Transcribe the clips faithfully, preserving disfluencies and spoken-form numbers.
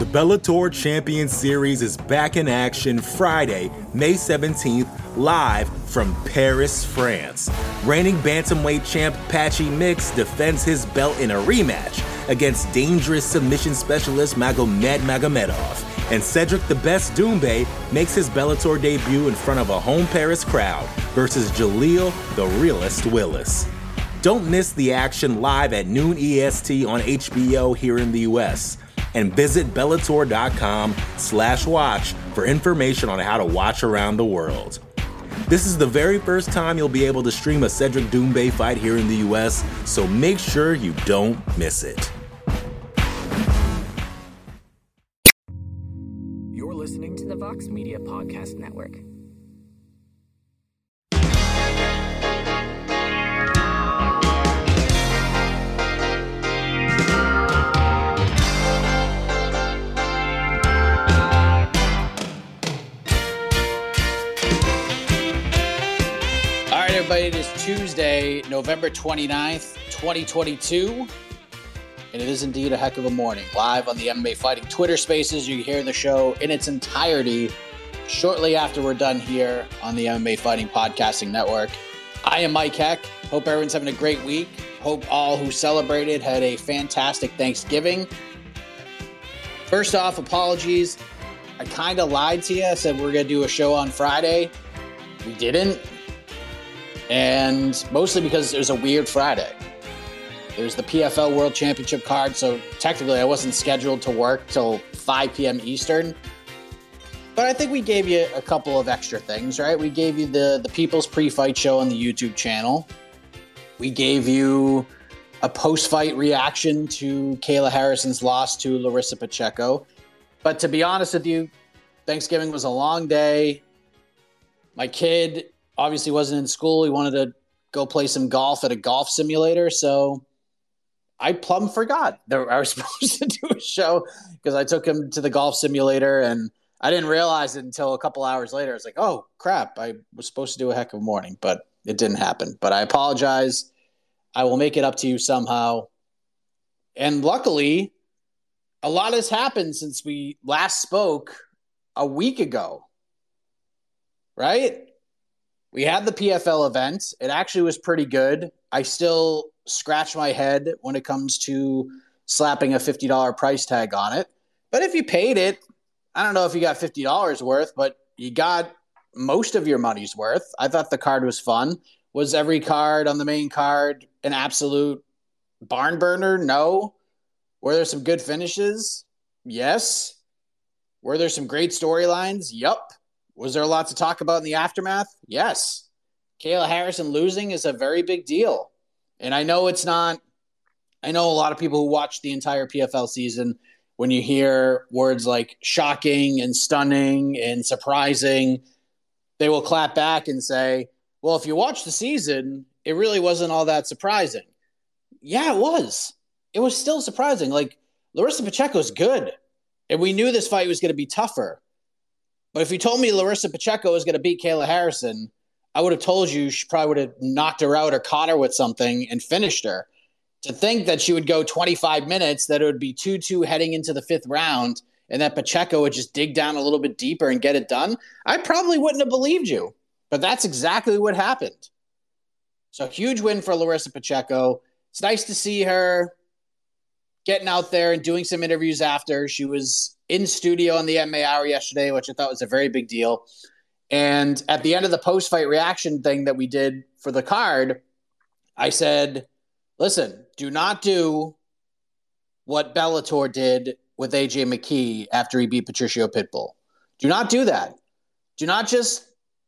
Bellator Champion Series is back in action Friday, May seventeenth, live from Paris, France. Reigning bantamweight champ Patchy Mix defends his belt in a rematch against dangerous submission specialist Magomed Magomedov. And Cedric the Best Doumbé makes his Bellator debut in front of a home Paris crowd versus Jaleel the Realist Willis. Don't miss the action live at noon E S T on H B O here in the U S. And visit Bellator.com slash watch for information on how to watch around the world. This is the very first time you'll be able to stream a Cedric Doumbé fight here in the U S, so make sure you don't miss it. You're listening to the Vox Media Podcast Network. Everybody, it is Tuesday, November twenty-ninth, twenty twenty-two, and it is indeed a heck of a morning. Live on the M M A Fighting Twitter Spaces, you can hear the show in its entirety shortly after we're done here on the M M A Fighting Podcasting Network. I am Mike Heck. Hope everyone's having a great week. Hope all who celebrated had a fantastic Thanksgiving. First off, apologies. I kind of lied to you. I said we're going to do a show on Friday. We didn't. And mostly because it was a weird Friday. There's the P F L World Championship card, so technically I wasn't scheduled to work till five p.m. Eastern. But I think we gave you a couple of extra things, right? We gave you the, the People's Pre-Fight Show on the YouTube channel. We gave you a post-fight reaction to Kayla Harrison's loss to Larissa Pacheco. But to be honest with you, Thanksgiving was a long day. My kid obviously wasn't in school. He wanted to go play some golf at a golf simulator. So I plumb forgot that I was supposed to do a show because I took him to the golf simulator and I didn't realize it until a couple hours later. I was like, oh, crap. I was supposed to do a heck of a morning, but it didn't happen. But I apologize. I will make it up to you somehow. And luckily, a lot has happened since we last spoke a week ago, right? We had the P F L event. It actually was pretty good. I still scratch my head when it comes to slapping a fifty dollars price tag on it. But if you paid it, I don't know if you got fifty dollars worth, but you got most of your money's worth. I thought the card was fun. Was every card on the main card an absolute barn burner? No. Were there some good finishes? Yes. Were there some great storylines? Yup. Was there a lot to talk about in the aftermath? Yes. Kayla Harrison losing is a very big deal. And I know it's not, I know a lot of people who watch the entire P F L season, when you hear words like shocking and stunning and surprising, they will clap back and say, well, if you watch the season, it really wasn't all that surprising. Yeah, it was. It was still surprising. Like, Larissa Pacheco's good. And we knew this fight was going to be tougher. But if you told me Larissa Pacheco was going to beat Kayla Harrison, I would have told you she probably would have knocked her out or caught her with something and finished her. To think that she would go twenty-five minutes, that it would be two two heading into the fifth round, and that Pacheco would just dig down a little bit deeper and get it done, I probably wouldn't have believed you. But that's exactly what happened. So huge win for Larissa Pacheco. It's nice to see her getting out there and doing some interviews after. She was in studio on the M M A Hour yesterday, which I thought was a very big deal. And at the end of the post-fight reaction thing that we did for the card, I said, listen, do not do what Bellator did with A J McKee after he beat Patricio Pitbull. Do not do that. Do not just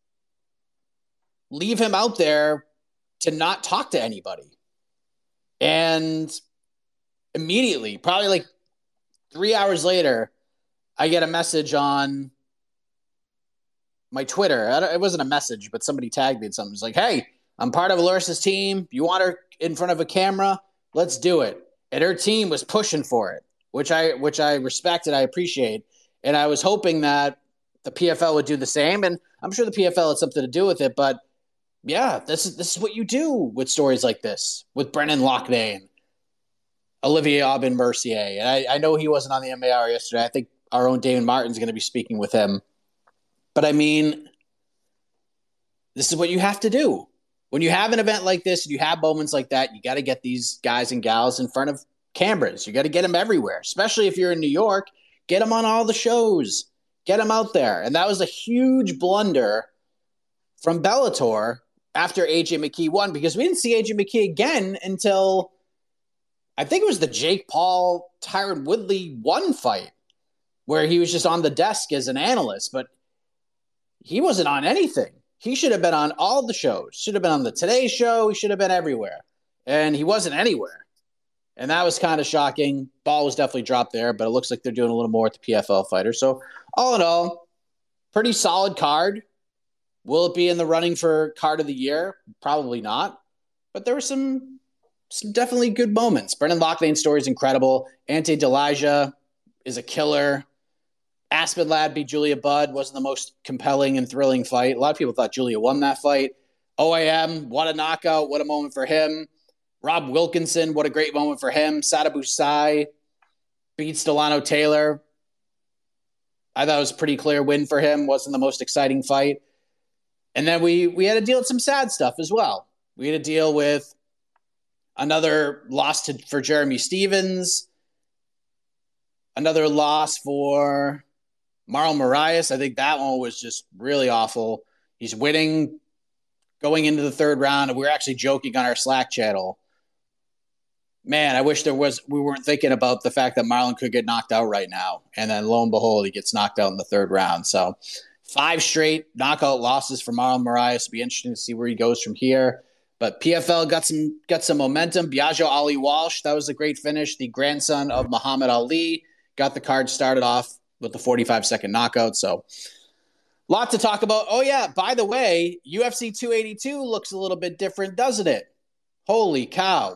leave him out there to not talk to anybody. And immediately, probably like three hours later, I get a message on my Twitter. It wasn't a message, but somebody tagged me in something. It's like, hey, I'm part of Larissa's team. You want her in front of a camera? Let's do it. And her team was pushing for it, which I which I respect and I appreciate. And I was hoping that the P F L would do the same. And I'm sure the P F L had something to do with it. But yeah, this is this is what you do with stories like this, with Brennan Loughnane. Olivier Aubin-Mercier. And I, I know he wasn't on the M M A Hour yesterday. I think our own Damon Martin's going to be speaking with him. But I mean, this is what you have to do. When you have an event like this, and you have moments like that, you got to get these guys and gals in front of cameras. You got to get them everywhere, especially if you're in New York. Get them on all the shows. Get them out there. And that was a huge blunder from Bellator after A J McKee won, because we didn't see A J McKee again until I think it was the Jake Paul Tyron Woodley one fight, where he was just on the desk as an analyst, but he wasn't on anything. He should have been on all the shows. Should have been on the Today Show. He should have been everywhere. And he wasn't anywhere. And that was kind of shocking. Ball was definitely dropped there, but it looks like they're doing a little more with the P F L fighter. So all in all, pretty solid card. Will it be in the running for card of the year? Probably not. But there were some some definitely good moments. Brendan Loughnan's story is incredible. Ante Delija is a killer. Aspen Ladd beat Julia Budd. Wasn't the most compelling and thrilling fight. A lot of people thought Julia won that fight. O A M, what a knockout. What a moment for him. Rob Wilkinson, what a great moment for him. Sada Busai beats Delano Taylor. I thought it was a pretty clear win for him. Wasn't the most exciting fight. And then we we had to deal with some sad stuff as well. We had to deal with another loss to, for Jeremy Stevens. Another loss for Marlon Moraes. I think that one was just really awful. He's winning going into the third round, and we were actually joking on our Slack channel. Man, I wish there was we weren't thinking about the fact that Marlon could get knocked out right now. And then lo and behold, he gets knocked out in the third round. So five straight knockout losses for Marlon Moraes. It'll be interesting to see where he goes from here. But P F L got some got some momentum. Biagio Ali Walsh, that was a great finish. The grandson of Muhammad Ali got the card started off with the forty-five second knockout. So a lot to talk about. Oh, yeah, by the way, U F C two eighty-two looks a little bit different, doesn't it? Holy cow.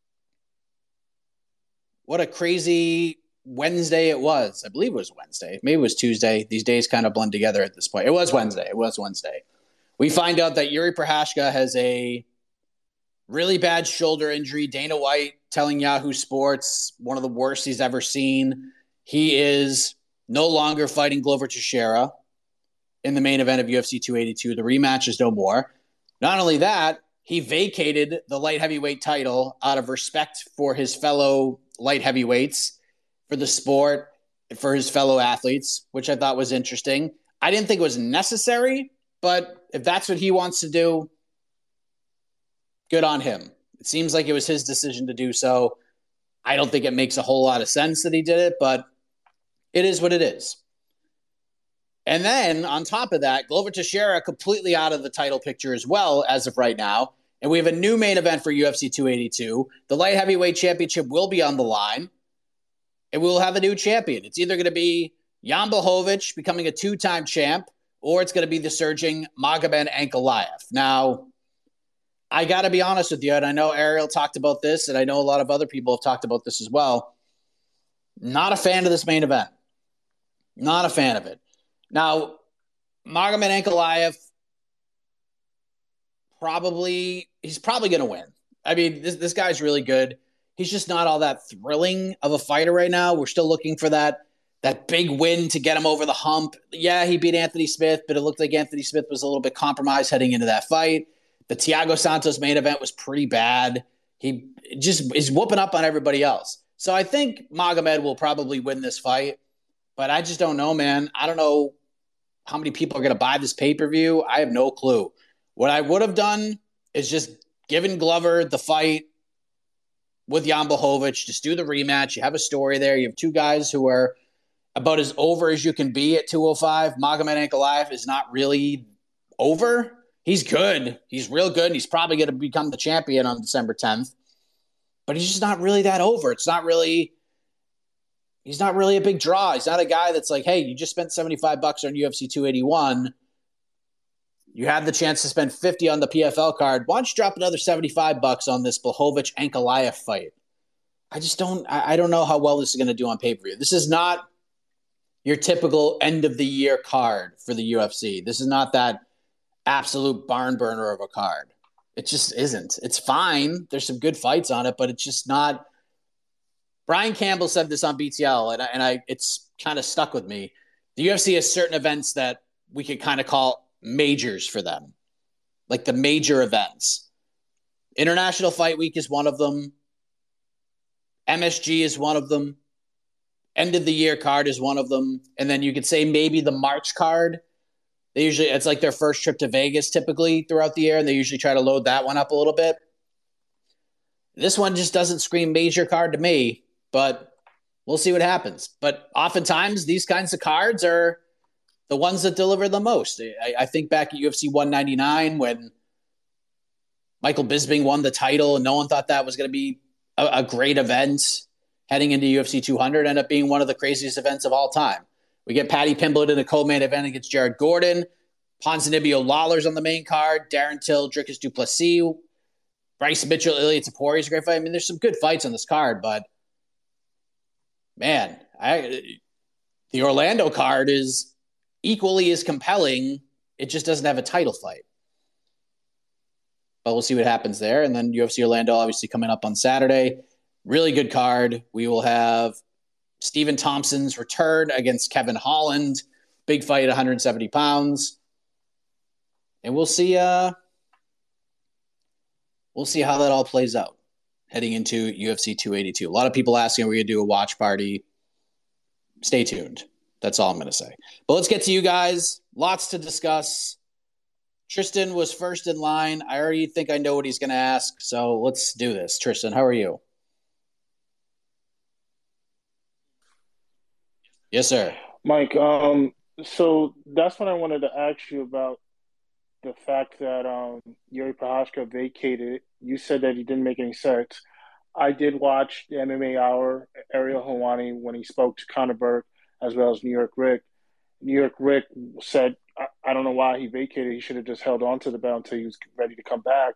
What a crazy Wednesday it was. I believe it was Wednesday. Maybe it was Tuesday. These days kind of blend together at this point. It was Wednesday. It was Wednesday. We find out that Yuri Prochazka has a really bad shoulder injury. Dana White telling Yahoo Sports, one of the worst he's ever seen. He is no longer fighting Glover Teixeira in the main event of U F C two eighty-two. The rematch is no more. Not only that, he vacated the light heavyweight title out of respect for his fellow light heavyweights, for the sport, for his fellow athletes, which I thought was interesting. I didn't think it was necessary, but if that's what he wants to do, good on him. It seems like it was his decision to do so. I don't think it makes a whole lot of sense that he did it, but it is what it is. And then on top of that, Glover Teixeira completely out of the title picture as well as of right now. And we have a new main event for U F C two eighty-two. The light heavyweight championship will be on the line. And we will have a new champion. It's either going to be Jan Blachowicz becoming a two-time champ, or it's going to be the surging Magomed Ankalaev. Now, I got to be honest with you, and I know Ariel talked about this, and I know a lot of other people have talked about this as well. Not a fan of this main event. Not a fan of it. Now, Magomed Ankalaev, probably, he's probably going to win. I mean, this, this guy's really good. He's just not all that thrilling of a fighter right now. We're still looking for that that big win to get him over the hump. Yeah, he beat Anthony Smith, but it looked like Anthony Smith was a little bit compromised heading into that fight. The Thiago Santos main event was pretty bad. He just is whooping up on everybody else. So I think Magomed will probably win this fight, but I just don't know, man. I don't know how many people are going to buy this pay-per-view. I have no clue. What I would have done is just given Glover the fight with Jan Blachowicz, just do the rematch. You have a story there. You have two guys who are about as over as you can be at two oh five. Magomed Ankalaev is not really over. He's good. He's real good, and he's probably going to become the champion on December tenth. But he's just not really that over. It's not really – he's not really a big draw. He's not a guy that's like, hey, you just spent seventy-five bucks on U F C two eighty-one. You have the chance to spend fifty on the P F L card. Why don't you drop another seventy-five bucks on this Blachowicz-Ankalaev fight? I just don't – I don't know how well this is going to do on pay-per-view. This is not your typical end-of-the-year card for the U F C. This is not that absolute barn burner of a card. It just isn't. It's fine. There's some good fights on it, but it's just not Brian Campbell said this on B T L, and I, and I it's kind of stuck with me. The U F C has certain events that we could kind of call majors for them, like the major events. International Fight Week is one of them. M S G is one of them. End of the year card is one of them. And then you could say maybe the March card. They usually, it's like their first trip to Vegas typically throughout the year, and they usually try to load that one up a little bit. This one just doesn't scream major card to me, but we'll see what happens. But oftentimes these kinds of cards are the ones that deliver the most. I, I think back at U F C one ninety-nine when Michael Bisping won the title and no one thought that was going to be a, a great event heading into U F C two hundred, ended up being one of the craziest events of all time. We get Paddy Pimblett in a co-main event against Jared Gordon. Ponzinibbio Lawler's on the main card. Darren Till, Dricus du Plessis. Bryce Mitchell, Ilya Tapouri is a great fight. I mean, there's some good fights on this card, but man, I, the Orlando card is equally as compelling. It just doesn't have a title fight. But we'll see what happens there. And then U F C Orlando obviously coming up on Saturday. Really good card. We will have Stephen Thompson's return against Kevin Holland. Big fight at one hundred seventy pounds. And we'll see uh, we'll see how that all plays out heading into U F C two eighty-two. A lot of people asking, are we going to do a watch party? Stay tuned. That's all I'm going to say. But let's get to you guys. Lots to discuss. Tristan was first in line. I already think I know what he's going to ask, so let's do this. Tristan, how are you? Yes, sir. Mike, um, so that's what I wanted to ask you about, the fact that um, Yuri Prochazka vacated. You said that he didn't make any sense. I did watch the M M A Hour, Ariel Helwani, when he spoke to Conor Burke, as well as New York Rick. New York Rick said, I, I don't know why he vacated. He should have just held on to the belt until he was ready to come back.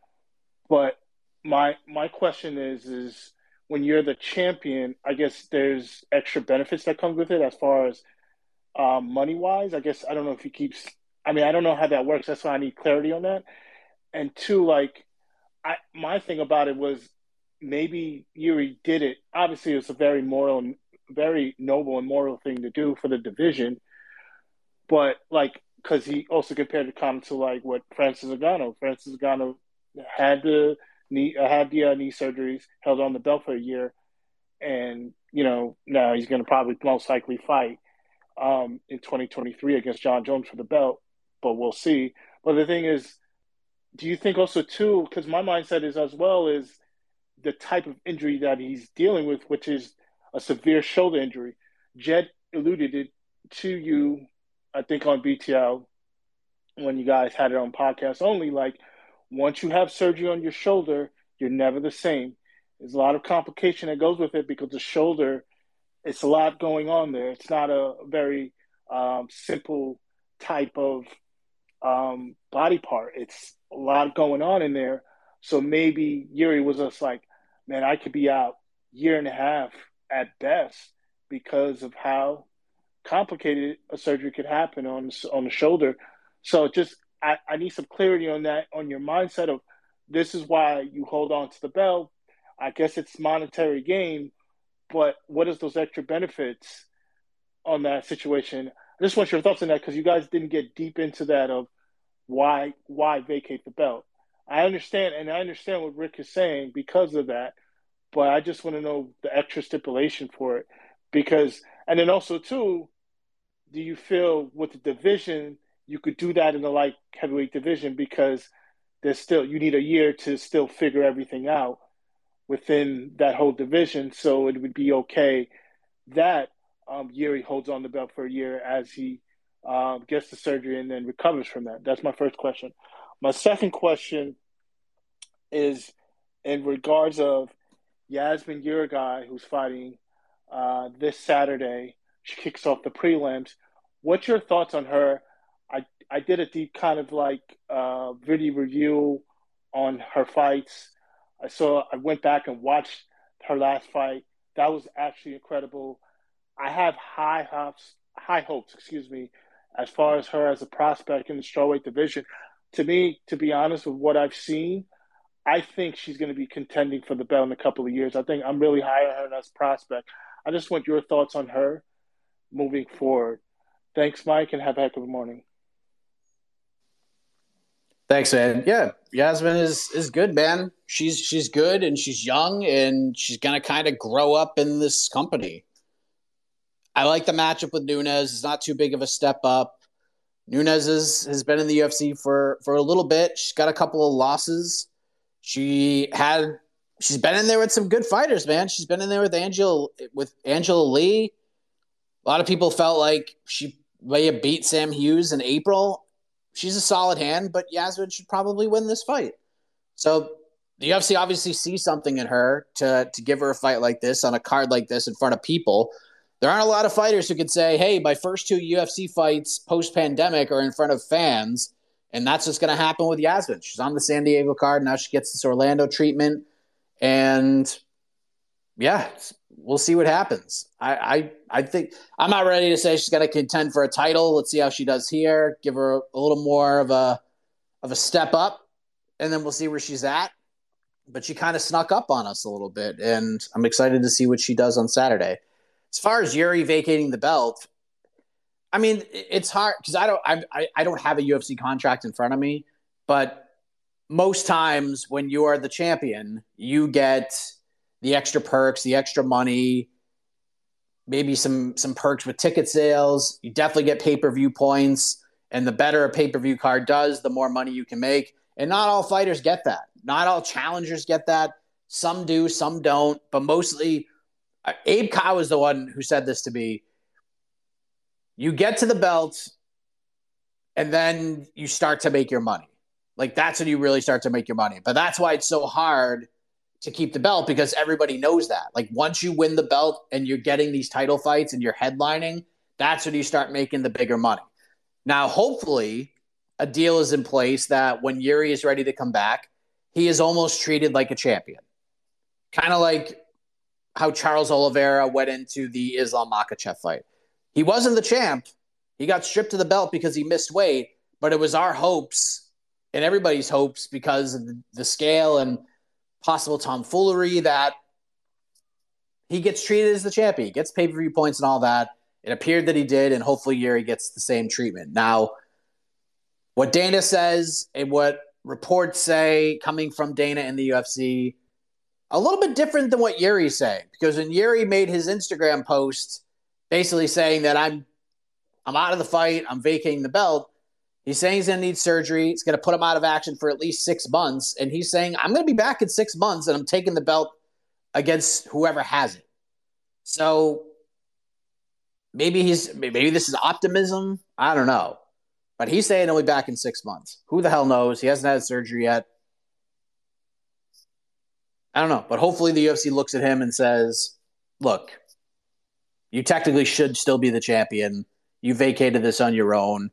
But my my question is, is when you're the champion, I guess there's extra benefits that come with it as far as um, money-wise. I guess I don't know if he keeps – I mean, I don't know how that works. That's why I need clarity on that. And two, like, I my thing about it was maybe Yuri did it. Obviously, it was a very moral and very noble and moral thing to do for the division. But, like, because he also compared the comment to, like, what Francis Ngannou. Francis Ngannou had the – Knee, uh, had the uh, knee surgeries, held on the belt for a year, and, you know, now he's going to probably most likely fight um, in twenty twenty-three against John Jones for the belt, but we'll see. But the thing is, do you think also, too, because my mindset is as well is the type of injury that he's dealing with, which is a severe shoulder injury. Jed alluded it to you, I think, on B T L when you guys had it on podcast only, like, once you have surgery on your shoulder, you're never the same. There's a lot of complication that goes with it because the shoulder, it's a lot going on there. It's not a very um, simple type of um, body part. It's a lot going on in there. So maybe Yuri was just like, man, I could be out year and a half at best because of how complicated a surgery could happen on, on the shoulder. So just I, I need some clarity on that, on your mindset of this is why you hold on to the belt. I guess it's monetary gain, but what is those extra benefits on that situation? I just want your thoughts on that because you guys didn't get deep into that of why why vacate the belt. I understand, and I understand what Rick is saying because of that, but I just want to know the extra stipulation for it because, and then also too, do you feel with the division you could do that in the light heavyweight division because there's still you need a year to still figure everything out within that whole division. So it would be okay that um, Yuri holds on the belt for a year as he um, gets the surgery and then recovers from that. That's my first question. My second question is in regards of Yasmin Urigai, who's fighting uh, this Saturday. She kicks off the prelims. What's your thoughts on her? I, I did a deep kind of like uh, video review on her fights. I saw, I went back and watched her last fight. That was actually incredible. I have high hopes, high hopes, excuse me, as far as her as a prospect in the strawweight division. To me, to be honest with what I've seen, I think she's going to be contending for the belt in a couple of years. I think I'm really high on her as prospect. I just want your thoughts on her moving forward. Thanks, Mike, and have a heck of a morning. Thanks, man. Yeah, Yasmin is is good, man. She's she's good and she's young and she's gonna kind of grow up in this company. I like the matchup with Nunes. It's not too big of a step up. Nunes is, has been in the U F C for for a little bit. She's got a couple of losses. She had she's been in there with some good fighters, man. She's been in there with Angela with Angela Lee. A lot of people felt like she may have beat Sam Hughes in April. She's a solid hand, but Yasmin should probably win this fight. So the U F C obviously sees something in her to, to give her a fight like this on a card like this in front of people. There aren't a lot of fighters who could say, hey, my first two U F C fights post-pandemic are in front of fans, and that's what's going to happen with Yasmin. She's on the San Diego card. Now she gets this Orlando treatment. And, yeah, we'll see what happens. I, I I think I'm not ready to say she's going to contend for a title. Let's see how she does here. Give her a, a little more of a of a step up, and then we'll see where she's at. But she kind of snuck up on us a little bit, and I'm excited to see what she does on Saturday. As far as Yuri vacating the belt, I mean, it's hard because I don't I I don't have a U F C contract in front of me, but most times when you are the champion, you get the extra perks, the extra money, maybe some some perks with ticket sales. You definitely get pay-per-view points, and the better a pay-per-view card does, the more money you can make. And not all fighters get that. Not all challengers get that. Some do, some don't. But mostly, uh, Abe Cow is the one who said this to me. You get to the belt, and then you start to make your money. Like, that's when you really start to make your money. But that's why it's so hard to keep the belt, because everybody knows that. Like, once you win the belt and you're getting these title fights and you're headlining, that's when you start making the bigger money. Now, hopefully, a deal is in place that when Yuri is ready to come back, he is almost treated like a champion. Kind of like how Charles Oliveira went into the Islam Makhachev fight. He wasn't the champ. He got stripped of the belt because he missed weight, but it was our hopes and everybody's hopes because of the, the scale and possible tomfoolery that he gets treated as the champion. He gets pay-per-view points and all that. It appeared that he did, and hopefully Yuri gets the same treatment. Now, what Dana says and what reports say coming from Dana in the U F C, a little bit different than what Yuri's saying. Because when Yuri made his Instagram post basically saying that I'm I'm out of the fight, I'm vacating the belt, he's saying he's going to need surgery. It's going to put him out of action for at least six months. And he's saying, I'm going to be back in six months and I'm taking the belt against whoever has it. So maybe he's maybe this is optimism. I don't know. But he's saying he'll be back in six months. Who the hell knows? He hasn't had surgery yet. I don't know. But hopefully the U F C looks at him and says, look, you technically should still be the champion. You vacated this on your own.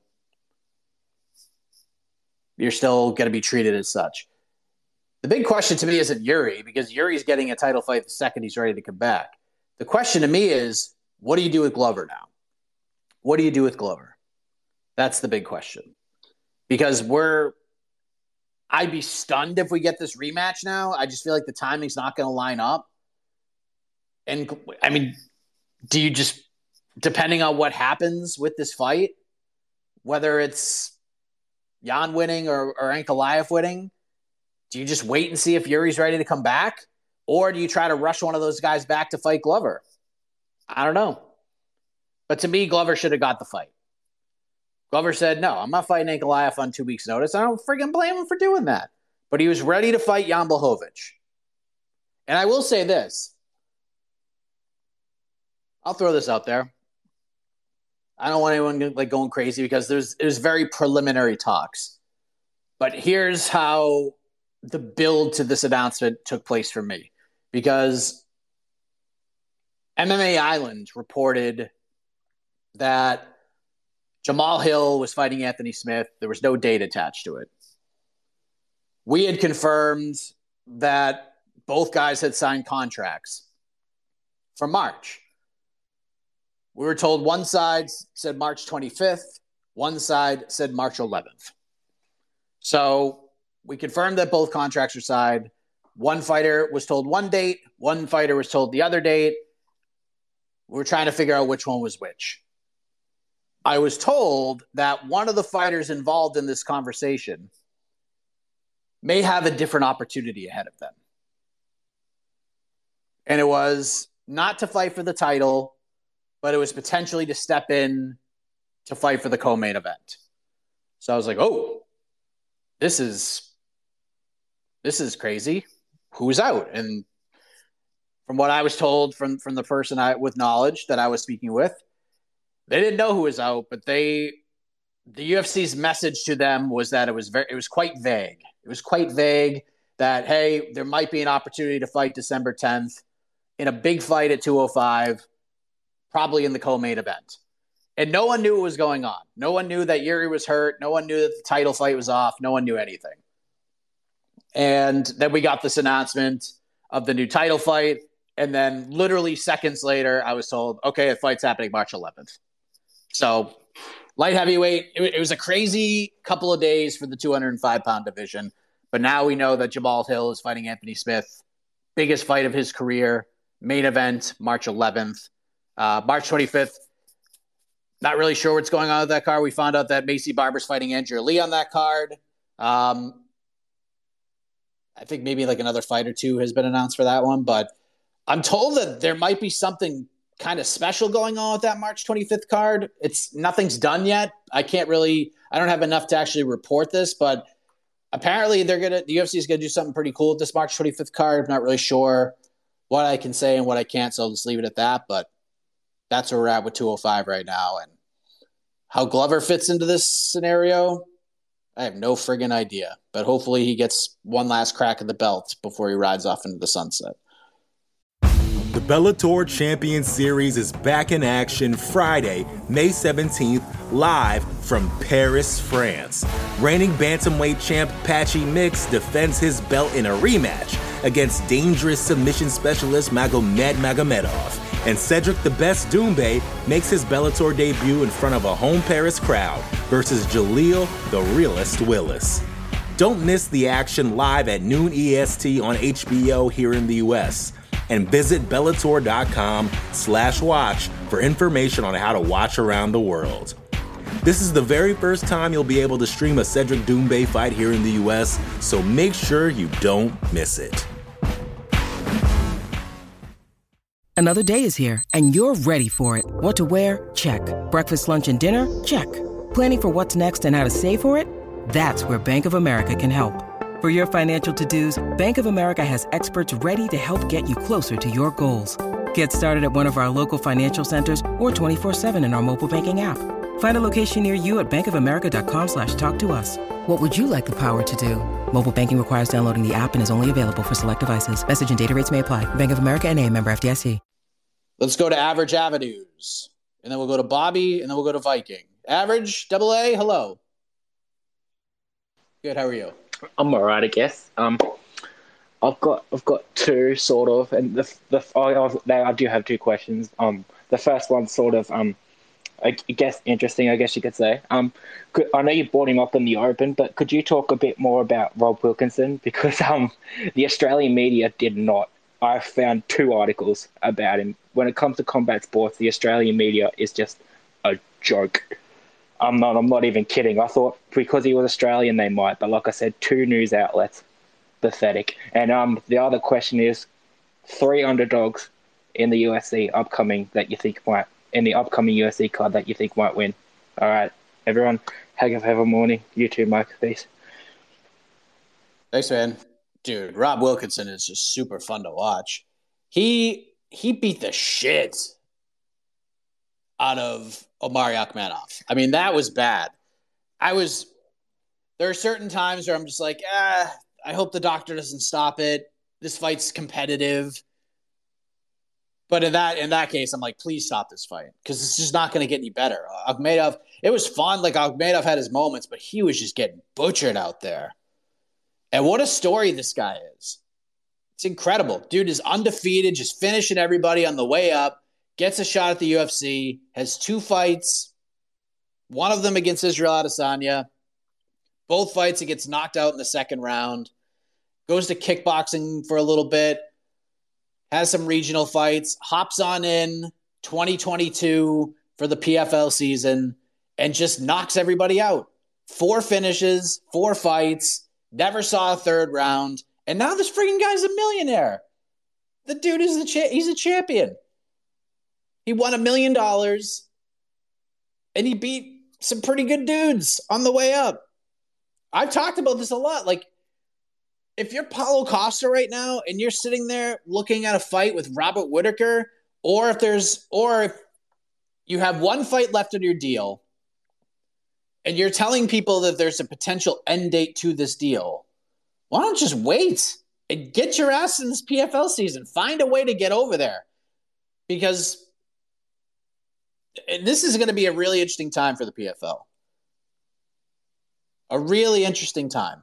You're still going to be treated as such. The big question to me isn't Yuri, because Yuri's getting a title fight the second he's ready to come back. The question to me is, what do you do with Glover now? What do you do with Glover? That's the big question. Because we're – I'd be stunned if we get this rematch now. I just feel like the timing's not going to line up. And, I mean, do you just – depending on what happens with this fight, whether it's Jan winning or, or Ankalaev winning, do you just wait and see if Yuri's ready to come back? Or do you try to rush one of those guys back to fight Glover? I don't know. But to me, Glover should have got the fight. Glover said, no, I'm not fighting Ankalaev on two weeks' notice. I don't friggin' blame him for doing that. But he was ready to fight Jan Blachowicz. And I will say this. I'll throw this out there. I don't want anyone like going crazy because there's there's very preliminary talks. But here's how the build to this announcement took place for me. Because M M A Island reported that Jamal Hill was fighting Anthony Smith. There was no date attached to it. We had confirmed that both guys had signed contracts for March. We were told one side said March twenty-fifth, one side said March eleventh. So we confirmed that both contracts were signed. One fighter was told one date. One fighter was told the other date. We're trying to figure out which one was which. I was told that one of the fighters involved in this conversation may have a different opportunity ahead of them. And it was not to fight for the title, but it was potentially to step in to fight for the co-main event. So I was like, oh, this is, this is crazy. Who's out? And from what I was told from, from the person I with knowledge that I was speaking with, they didn't know who was out, but they, the U F C's message to them was that it was very, it was quite vague. It was quite vague that, hey, there might be an opportunity to fight December tenth in a big fight at two oh five, probably in the co-main event. And no one knew what was going on. No one knew that Yuri was hurt. No one knew that the title fight was off. No one knew anything. And then we got this announcement of the new title fight. And then literally seconds later, I was told, okay, the fight's happening March eleventh. So light heavyweight, it, it was a crazy couple of days for the two oh five pound division. But now we know that Jamahal Hill is fighting Anthony Smith. Biggest fight of his career. Main event, March eleventh. Uh, March twenty-fifth. Not really sure what's going on with that card. We found out that Macy Barber's fighting Andrea Lee on that card. Um, I think maybe like another fight or two has been announced for that one. But I'm told that there might be something kind of special going on with that March twenty-fifth card. It's nothing's done yet. I can't really, I don't have enough to actually report this, but apparently they're going to, the U F C is going to do something pretty cool with this March twenty-fifth card. I'm not really sure what I can say and what I can't, so I'll just leave it at that. But that's where we're at with two oh five right now. And how Glover fits into this scenario, I have no friggin' idea. But hopefully he gets one last crack at the belt before he rides off into the sunset. The Bellator Champion Series is back in action Friday, May seventeenth, live from Paris, France. Reigning bantamweight champ Patchy Mix defends his belt in a rematch against dangerous submission specialist Magomed Magomedov. And Cedric the Best Doumbé makes his Bellator debut in front of a home Paris crowd versus Jaleel the Realist Willis. Don't miss the action live at noon E S T on H B O here in the U S. And visit Bellator.com slash watch for information on how to watch around the world. This is the very first time you'll be able to stream a Cedric Doumbé fight here in the U S, so make sure you don't miss it. Another day is here, and you're ready for it. What to wear? Check. Breakfast, lunch, and dinner? Check. Planning for what's next and how to save for it? That's where Bank of America can help. For your financial to-dos, Bank of America has experts ready to help get you closer to your goals. Get started at one of our local financial centers or twenty-four seven in our mobile banking app. Find a location near you at bankofamerica.com slash talk to us. What would you like the power to do? Mobile banking requires downloading the app and is only available for select devices. Message and data rates may apply. Bank of America N A, member F D I C. Let's go to Average Avenues. And then we'll go to Bobby, and then we'll go to Viking. Average, double A, hello. Good, how are you? I'm all right, I guess. Um, I've got I've got two sort of, and the the I, I do have two questions. Um, the first one's sort of um, I guess interesting. I guess you could say. Um, could, I know you brought him up in the open, but could you talk a bit more about Rob Wilkinson, because um, the Australian media did not. I found two articles about him. When it comes to combat sports, the Australian media is just a joke. I'm not. I'm not even kidding. I thought because he was Australian, they might, but like I said, two news outlets, pathetic. And um, the other question is, three underdogs in the U F C upcoming that you think might in the upcoming U F C card that you think might win. All right, everyone, heck of a morning. You too, Mike. Peace. Thanks, man. Dude, Rob Wilkinson is just super fun to watch. He he beat the shit out of Omari Akhmedov. I mean, that was bad. I was there are certain times where I'm just like, ah, I hope the doctor doesn't stop it. This fight's competitive. But in that in that case, I'm like, please stop this fight, because it's just not going to get any better. Akhmedov, it was fun. Like, Akhmedov had his moments, but he was just getting butchered out there. And what a story this guy is. It's incredible. Dude is undefeated, just finishing everybody on the way up, gets a shot at the U F C, has two fights, one of them against Israel Adesanya, Both fights, he gets knocked out in the second round. Goes to kickboxing for a little bit. Has some regional fights. Hops on in twenty twenty-two for the P F L season and just knocks everybody out. Four finishes, four fights. Never saw a third round. And now this freaking guy's a millionaire. The dude is the cha- he's a champion. He won a million dollars. And he beat some pretty good dudes on the way up. I've talked about this a lot. Like, if you're Paulo Costa right now and you're sitting there looking at a fight with Robert Whittaker, or if there's, or if you have one fight left in your deal and you're telling people that there's a potential end date to this deal, why don't you just wait and get your ass in this P F L season? Find a way to get over there, because this is going to be a really interesting time for the P F L. A really interesting time.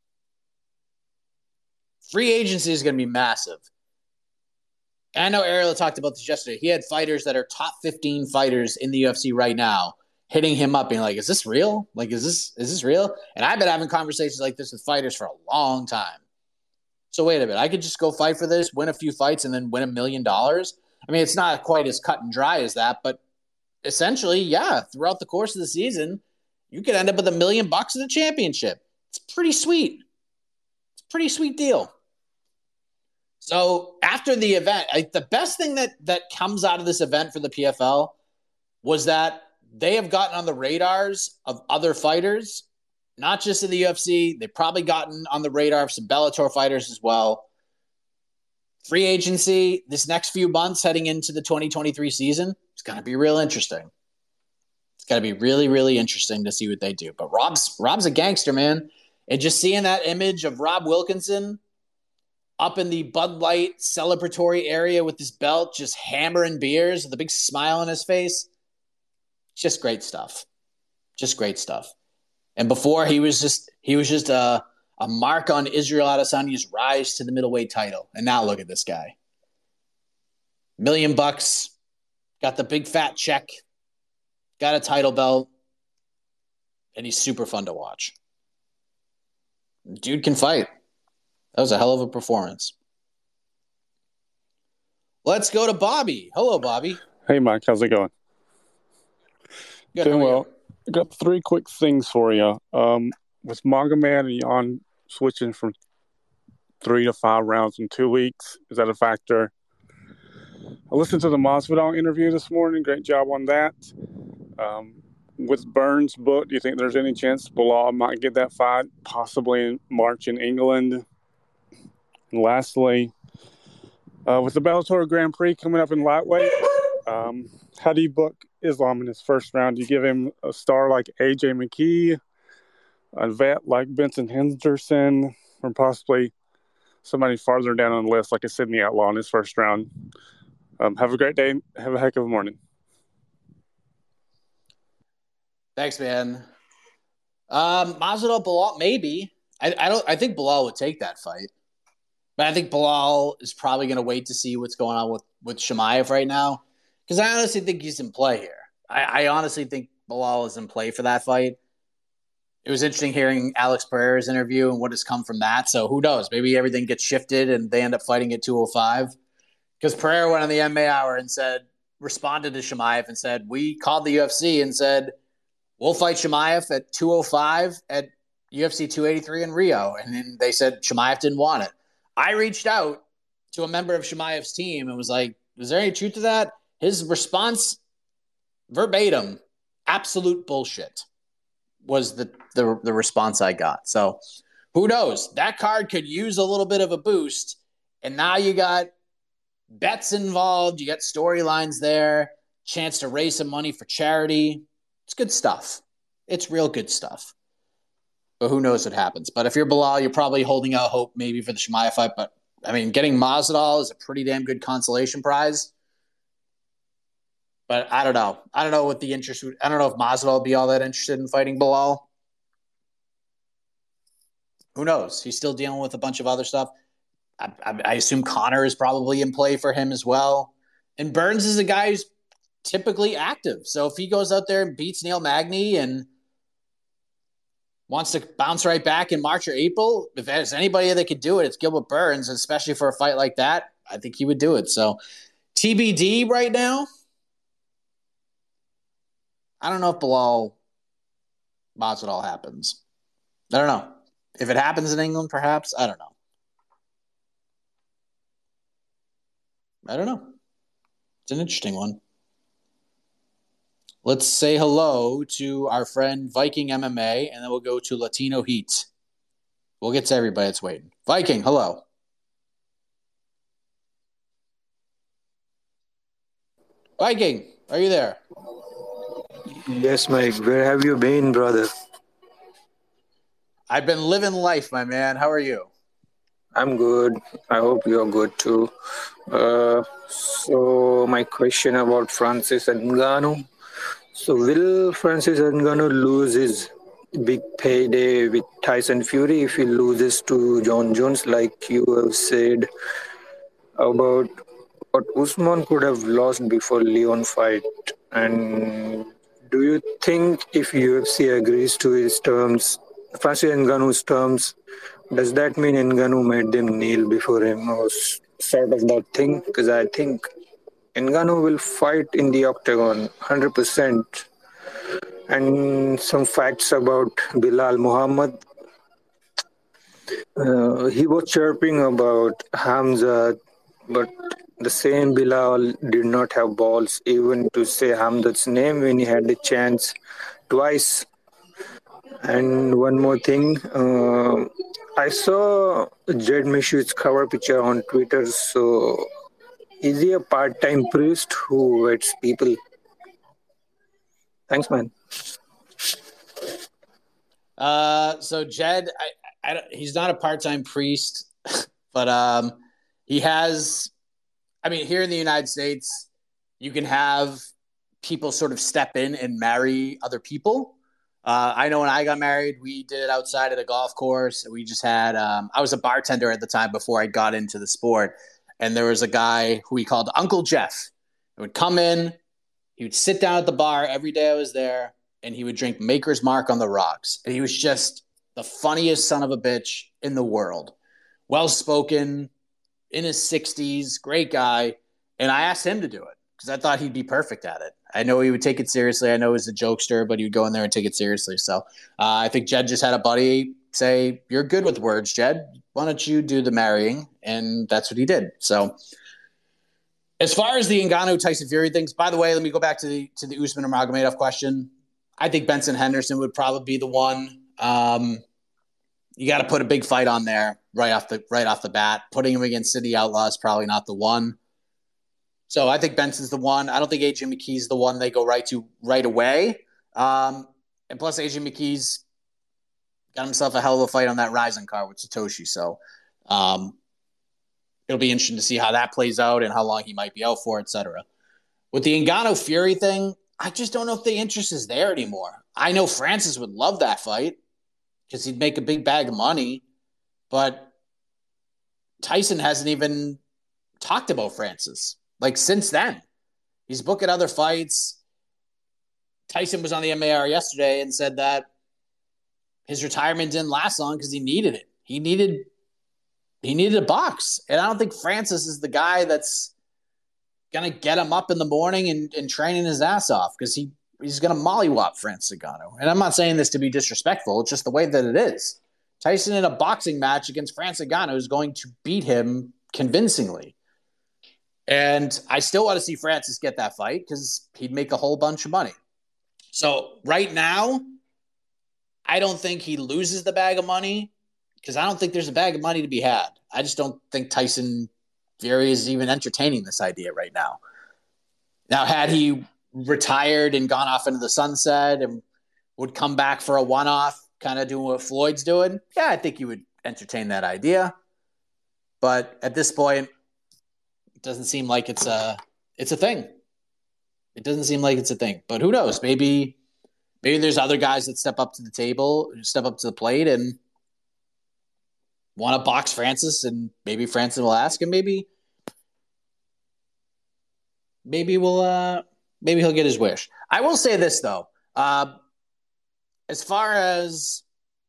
Free agency is going to be massive. And I know Ariel talked about this yesterday. He had fighters that are top fifteen fighters in the U F C right now hitting him up being like, is this real? Like, is this is this real? And I've been having conversations like this with fighters for a long time. So wait a minute. I could just go fight for this, win a few fights, and then win a million dollars? I mean, it's not quite as cut and dry as that, but essentially, yeah, throughout the course of the season, you could end up with a million bucks in the championship. It's pretty sweet. It's a pretty sweet deal. So after the event, I, the best thing that that comes out of this event for the P F L was that they have gotten on the radars of other fighters, not just in the U F C. They've probably gotten on the radar of some Bellator fighters as well. Free agency this next few months heading into the twenty twenty-three season, it's going to be real interesting. It's going to be really, really interesting to see what they do. But Rob's Rob's a gangster, man. And just seeing that image of Rob Wilkinson up in the Bud Light celebratory area with his belt, just hammering beers with a big smile on his face, it's just great stuff. Just great stuff. And before, he was just he was just a, a mark on Israel Adesanya's rise to the middleweight title. And now look at this guy. Million bucks, got the big fat check, got a title belt, and he's super fun to watch. Dude can fight. That was a hell of a performance. Let's go to Bobby. Hello, Bobby. Hey, Mike. How's it going? Good. Doing well. I got three quick things for you. Um, with Magomed and Jan switching from three to five rounds in two weeks, is that a factor? I listened to the Masvidal interview this morning. Great job on that. Um, with Burns' book, do you think there's any chance Bilal might get that fight, possibly in March in England? And lastly, uh, with the Bellator Grand Prix coming up in lightweight, um, how do you book Islam in his first round? Do you give him a star like A J McKee, a vet like Benson Henderson, or possibly somebody farther down on the list like a Sydney Outlaw in his first round? Um, have a great day. Have a heck of a morning. Thanks, man. Um, Masvidal Bilal, maybe. I, I don't. I think Bilal would take that fight. But I think Bilal is probably going to wait to see what's going on with, with Chimaev right now. Because I honestly think he's in play here. I, I honestly think Bilal is in play for that fight. It was interesting hearing Alex Pereira's interview and what has come from that. So who knows? Maybe everything gets shifted and they end up fighting at two oh five. Because Pereira went on the M M A Hour and said, responded to Chimaev and said, we called the U F C and said, we'll fight Chimaev at two oh five at U F C two eighty-three in Rio. And then they said Chimaev didn't want it. I reached out to a member of Chimaev's team and was like, is there any truth to that? His response, verbatim, absolute bullshit, was the, the, the response I got. So who knows? That card could use a little bit of a boost. And now you got bets involved. You got storylines there, chance to raise some money for charity. It's good stuff. It's real good stuff. But who knows what happens. But if you're Bilal, you're probably holding out hope maybe for the Chimaev fight. But, I mean, getting Masvidal is a pretty damn good consolation prize. But I don't know. I don't know what the interest would – I don't know if Masvidal would be all that interested in fighting Bilal. Who knows? He's still dealing with a bunch of other stuff. I, I, I assume Connor is probably in play for him as well. And Burns is a guy who's typically active. So if he goes out there and beats Neil Magny and – wants to bounce right back in March or April, if there's anybody that could do it, it's Gilbert Burns, especially for a fight like that. I think he would do it. So T B D right now. I don't know if Belal Masvidal happens. I don't know. If it happens in England, perhaps. I don't know. I don't know. It's an interesting one. Let's say hello to our friend Viking M M A, and then we'll go to Latino Heat. We'll get to everybody that's waiting. Viking, hello. Viking, are you there? Yes, Mike. Where have you been, brother? I've been living life, my man. How are you? I'm good. I hope you're good too. Uh, so my question about Francis Ngannou. So will Francis Ngannou lose his big payday with Tyson Fury if he loses to John Jones, like you have said about what Usman could have lost before Leon fight? And do you think if U F C agrees to his terms, Francis Ngannou's terms, does that mean Ngannou made them kneel before him or sort of that thing? Because I think Ngannou will fight in the octagon one hundred percent. And some facts about Bilal Muhammad. Uh, he was chirping about Hamza, but the same Bilal did not have balls even to say Hamza's name when he had the chance twice. And one more thing, uh, I saw Jed Meshu's cover picture on Twitter. So is he a part-time priest who weds people? Thanks, man. Uh, so Jed, I, I, he's not a part-time priest, but um, he has. I mean, here in the United States, you can have people sort of step in and marry other people. Uh, I know when I got married, we did it outside at a golf course. We just had. Um, I was a bartender at the time before I got into the sport, and there was a guy who we called Uncle Jeff. He would come in, he would sit down at the bar every day I was there, and he would drink Maker's Mark on the rocks. And he was just the funniest son of a bitch in the world. Well-spoken, in his sixties, great guy. And I asked him to do it because I thought he'd be perfect at it. I know he would take it seriously. I know he's a jokester, but he would go in there and take it seriously. So uh, I think Jed just had a buddy say, you're good with words, Jed. Why don't you do the marrying? And that's what he did. So as far as the Ngannou-Tyson Fury things, by the way, let me go back to the to the Usman Nurmagomedov question. I think Benson Henderson would probably be the one. Um, you got to put a big fight on there right off the right off the bat. Putting him against City Outlaw is probably not the one. So I think Benson's the one. I don't think A J McKee's the one they go right to right away. Um, and plus, A J McKee's got himself a hell of a fight on that Rising card with Satoshi. So um, it'll be interesting to see how that plays out and how long he might be out for, et cetera. With the Ngannou Fury thing, I just don't know if the interest is there anymore. I know Francis would love that fight because he'd make a big bag of money, but Tyson hasn't even talked about Francis. Like, since then, he's booking other fights. Tyson was on the M A R yesterday and said that his retirement didn't last long because he needed it. He needed he needed a box. And I don't think Francis is the guy that's going to get him up in the morning and, and training his ass off because he, he's going to mollywop Francis Ngannou. And I'm not saying this to be disrespectful. It's just the way that it is. Tyson in a boxing match against Francis Ngannou is going to beat him convincingly. And I still want to see Francis get that fight because he'd make a whole bunch of money. So right now, I don't think he loses the bag of money because I don't think there's a bag of money to be had. I just don't think Tyson Fury is even entertaining this idea right now. Now, had he retired and gone off into the sunset and would come back for a one-off, kind of doing what Floyd's doing, yeah, I think he would entertain that idea. But at this point, it doesn't seem like it's a it's a thing. It doesn't seem like it's a thing. But who knows? Maybe maybe there's other guys that step up to the table, step up to the plate, and want to box Francis, and maybe Francis will ask, and maybe maybe we'll uh, maybe he'll get his wish. I will say this though, uh, as far as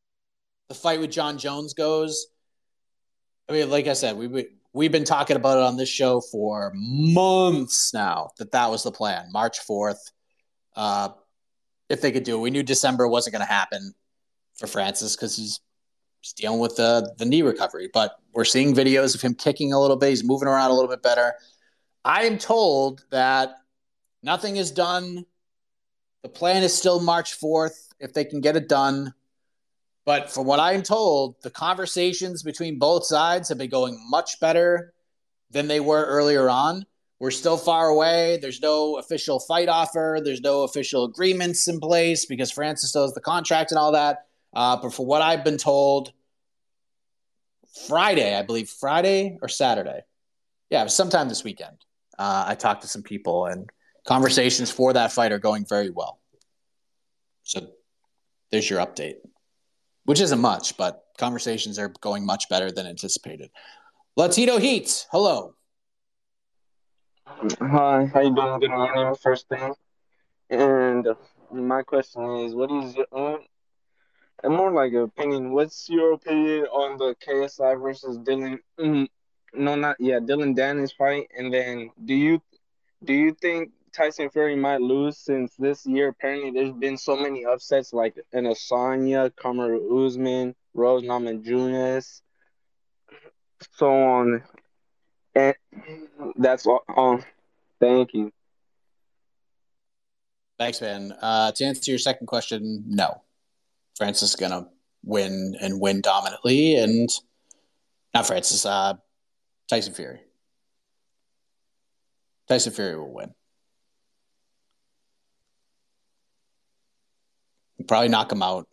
the fight with John Jones goes, I mean, like I said, we we've been talking about it on this show for months now that that was the plan. March fourth, uh, if they could do it. We knew December wasn't going to happen for Francis because he's, he's dealing with the the knee recovery. But we're seeing videos of him kicking a little bit. He's moving around a little bit better. I am told that nothing is done. The plan is still March fourth if they can get it done. But from what I'm told, the conversations between both sides have been going much better than they were earlier on. We're still far away. There's no official fight offer. There's no official agreements in place because Francis still has the contract and all that. Uh, but for what I've been told, Friday, I believe, Friday or Saturday. Yeah, it was sometime this weekend. Uh, I talked to some people, and conversations for that fight are going very well. So there's your update. Which isn't much, but conversations are going much better than anticipated. Latino Heat, hello. Hi, how you doing? Good morning, first thing. And my question is, what is your own, and more like an opinion, what's your opinion on the K S I versus Dylan, mm, no, not, yeah, Dylan Dennis fight? And then do you, do you think Tyson Fury might lose since this year apparently there's been so many upsets like an Asanya, Kamaru Usman, Rose Namajunas, so on. And that's all. Um, thank you. Thanks, man. Uh, to answer your second question, no. Francis is going to win and win dominantly. And not Francis, uh, Tyson Fury. Tyson Fury will win. Probably knock him out.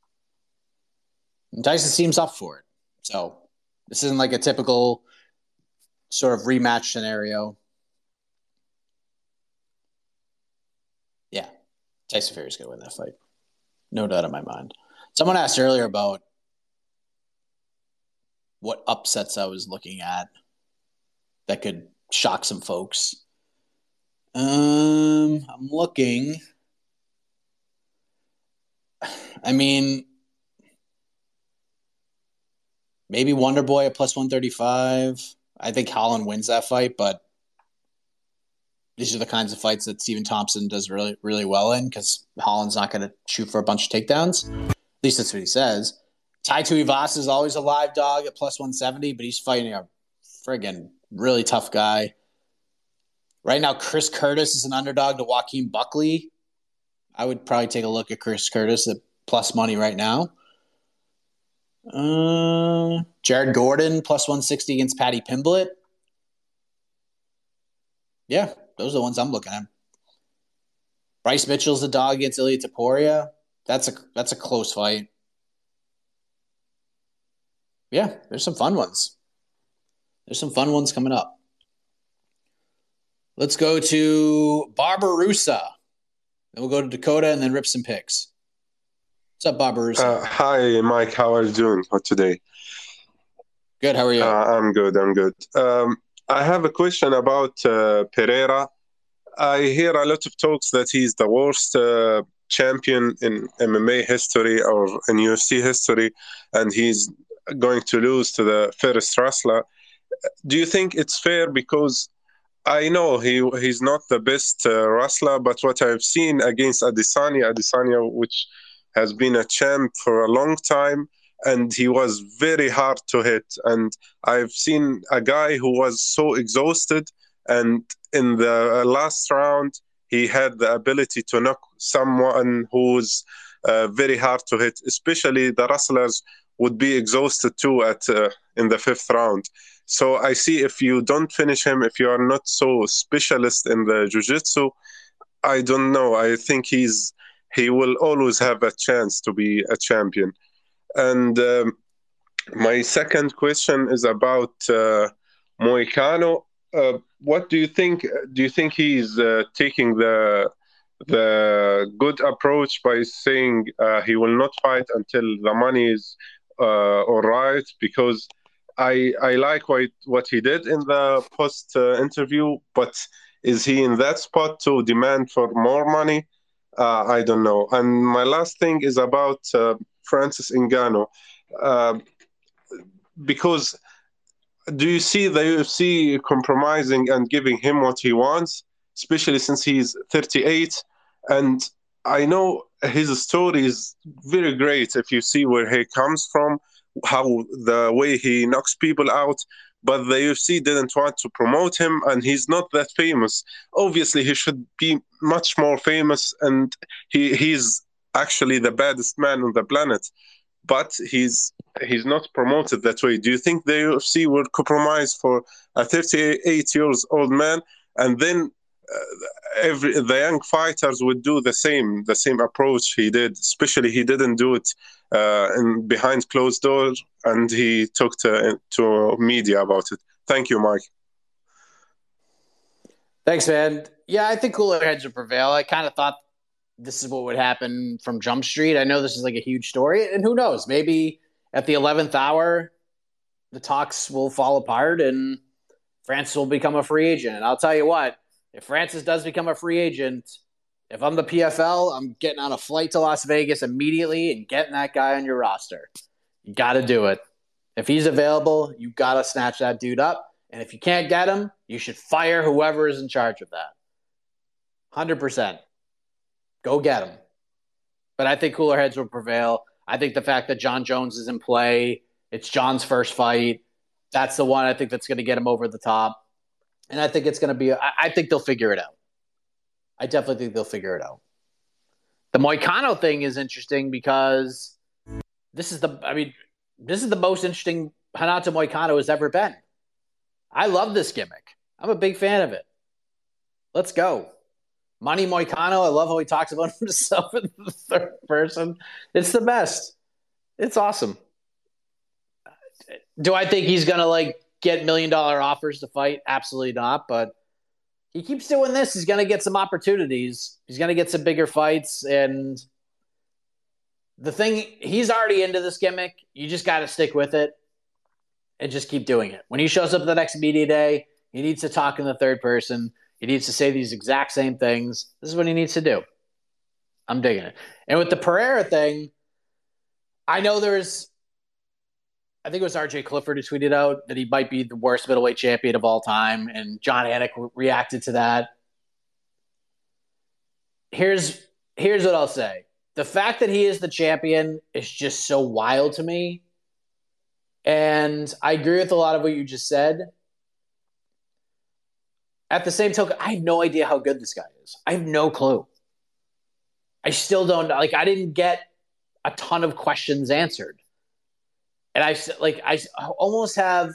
And Tyson seems up for it. So this isn't like a typical sort of rematch scenario. Yeah, Tyson Fury's going to win that fight. No doubt in my mind. Someone asked earlier about what upsets I was looking at that could shock some folks. Um, I'm looking... I mean, maybe Wonder Boy at plus one thirty-five. I think Holland wins that fight, but these are the kinds of fights that Stephen Thompson does really, really well in because Holland's not going to shoot for a bunch of takedowns. At least that's what he says. Tai Tuivasa is always a live dog at plus one seventy, but he's fighting a friggin' really tough guy. Right now, Chris Curtis is an underdog to Joaquin Buckley. I would probably take a look at Chris Curtis at plus money right now. Uh, Jared Gordon, plus one sixty against Paddy Pimblett. Yeah, those are the ones I'm looking at. Bryce Mitchell's the dog against Ilia Topuria. That's a that's a close fight. Yeah, there's some fun ones. There's some fun ones coming up. Let's go to Barbarossa. Then we'll go to Dakota and then rip some picks. What's up, Barbarossa? Uh, hi, Mike. How are you doing for today? Good. How are you? Uh, I'm good. I'm good. Um, I have a question about uh, Pereira. I hear a lot of talks that he's the worst uh, champion in M M A history or in U F C history, and he's going to lose to the first wrestler. Do you think it's fair? Because I know he he's not the best uh, wrestler, but what I've seen against Adesanya, Adesanya, which has been a champ for a long time, and he was very hard to hit. And I've seen a guy who was so exhausted, and in the last round, he had the ability to knock someone who's uh, very hard to hit, especially the wrestlers would be exhausted too at uh, in the fifth round. So I see if you don't finish him, if you are not so specialist in the jiu-jitsu, I don't know. I think he's he will always have a chance to be a champion. And um, my second question is about uh, Moicano. Uh, what do you think? Do you think he's uh, taking the the good approach by saying uh, he will not fight until the money is uh, all right? Because I I like what what he did in the post uh, interview, but is he in that spot to demand for more money? Uh, I don't know. And my last thing is about uh, Francis Ngannou. Uh, because do you see the U F C compromising and giving him what he wants, especially since he's thirty-eight? And I know his story is very great if you see where he comes from, how the way he knocks people out. But the U F C didn't want to promote him, and he's not that famous. Obviously, he should be much more famous, and he he's actually the baddest man on the planet. But he's he's not promoted that way. Do you think the U F C would compromise for a thirty-eight years old man, and then uh, every the young fighters would do the same the same approach he did? Especially he didn't do it uh, in behind closed doors, and he talked to, to media about it. Thank you, Mike. Thanks, man. Yeah, I think cooler heads would prevail. I kind of thought this is what would happen from Jump Street. I know this is like a huge story, and who knows? Maybe at the eleventh hour, the talks will fall apart and Francis will become a free agent. And I'll tell you what, if Francis does become a free agent, if I'm the P F L, I'm getting on a flight to Las Vegas immediately and getting that guy on your roster. You got to do it. If he's available, you got to snatch that dude up. And if you can't get him, you should fire whoever is in charge of that. one hundred percent. Go get him. But I think cooler heads will prevail. I think the fact that John Jones is in play, it's John's first fight. That's the one I think that's going to get him over the top. And I think it's going to be, I, I think they'll figure it out. I definitely think they'll figure it out. The Moicano thing is interesting because this is the, I mean, this is the most interesting Renato Moicano has ever been. I love this gimmick. I'm a big fan of it. Let's go. Money Moicano, I love how he talks about himself in the third person. It's the best. It's awesome. Do I think he's going to like get million dollar offers to fight? Absolutely not. But he keeps doing this. He's going to get some opportunities. He's going to get some bigger fights. And the thing, he's already into this gimmick. You just got to stick with it and just keep doing it. When he shows up at the next media day, he needs to talk in the third person. He needs to say these exact same things. This is what he needs to do. I'm digging it. And with the Pereira thing, I know there's, I think it was R J Clifford who tweeted out that he might be the worst middleweight champion of all time, and John Anik re- reacted to that. Here's, here's what I'll say. The fact that he is the champion is just so wild to me. And I agree with a lot of what you just said. At the same token, I have no idea how good this guy is. I have no clue. I still don't know. Like, I didn't get a ton of questions answered. And I, like, I almost have,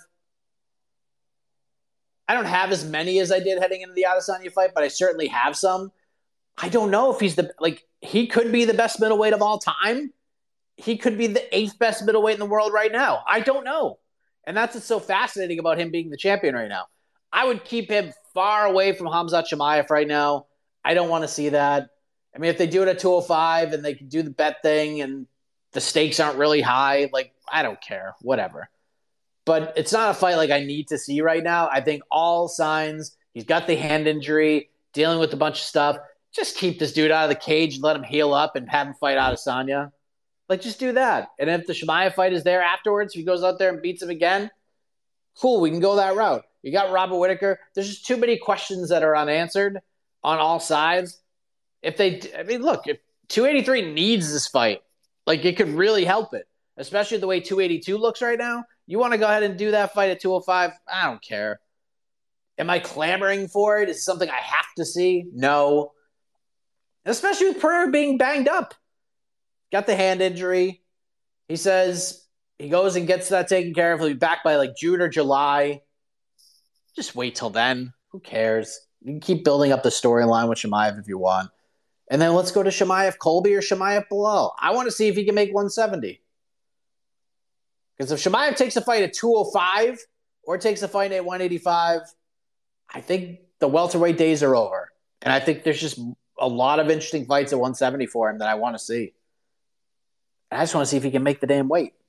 I don't have as many as I did heading into the Adesanya fight, but I certainly have some. I don't know if he's the, like, he could be the best middleweight of all time. He could be the eighth best middleweight in the world right now. I don't know. And that's what's so fascinating about him being the champion right now. I would keep him far away from Khamzat Chimaev right now. I don't want to see that. I mean, if they do it at two oh five and they can do the bet thing and the stakes aren't really high, like, I don't care. Whatever. But it's not a fight like I need to see right now. I think all signs, he's got the hand injury, dealing with a bunch of stuff. Just keep this dude out of the cage and let him heal up and have him fight Adesanya. Like, just do that. And if the Chimaev fight is there afterwards, if he goes out there and beats him again, cool, we can go that route. You got Robert Whittaker. There's just too many questions that are unanswered on all sides. If they, I mean, look, if two eighty-three needs this fight, like, it could really help it, especially the way two eighty-two looks right now. You want to go ahead and do that fight at two oh five? I don't care. Am I clamoring for it? Is it something I have to see? No. Especially with Pereira being banged up. Got the hand injury. He says he goes and gets that taken care of. He'll be back by like June or July. Just wait till then. Who cares? You can keep building up the storyline with Chimaev if you want. And then let's go to Chimaev Colby or Chimaev Bilal. I want to see if he can make one seventy. Because if Chimaev takes a fight at two oh five or takes a fight at one eighty-five, I think the welterweight days are over. And I think there's just a lot of interesting fights at one seventy for him that I want to see. And I just want to see if he can make the damn weight.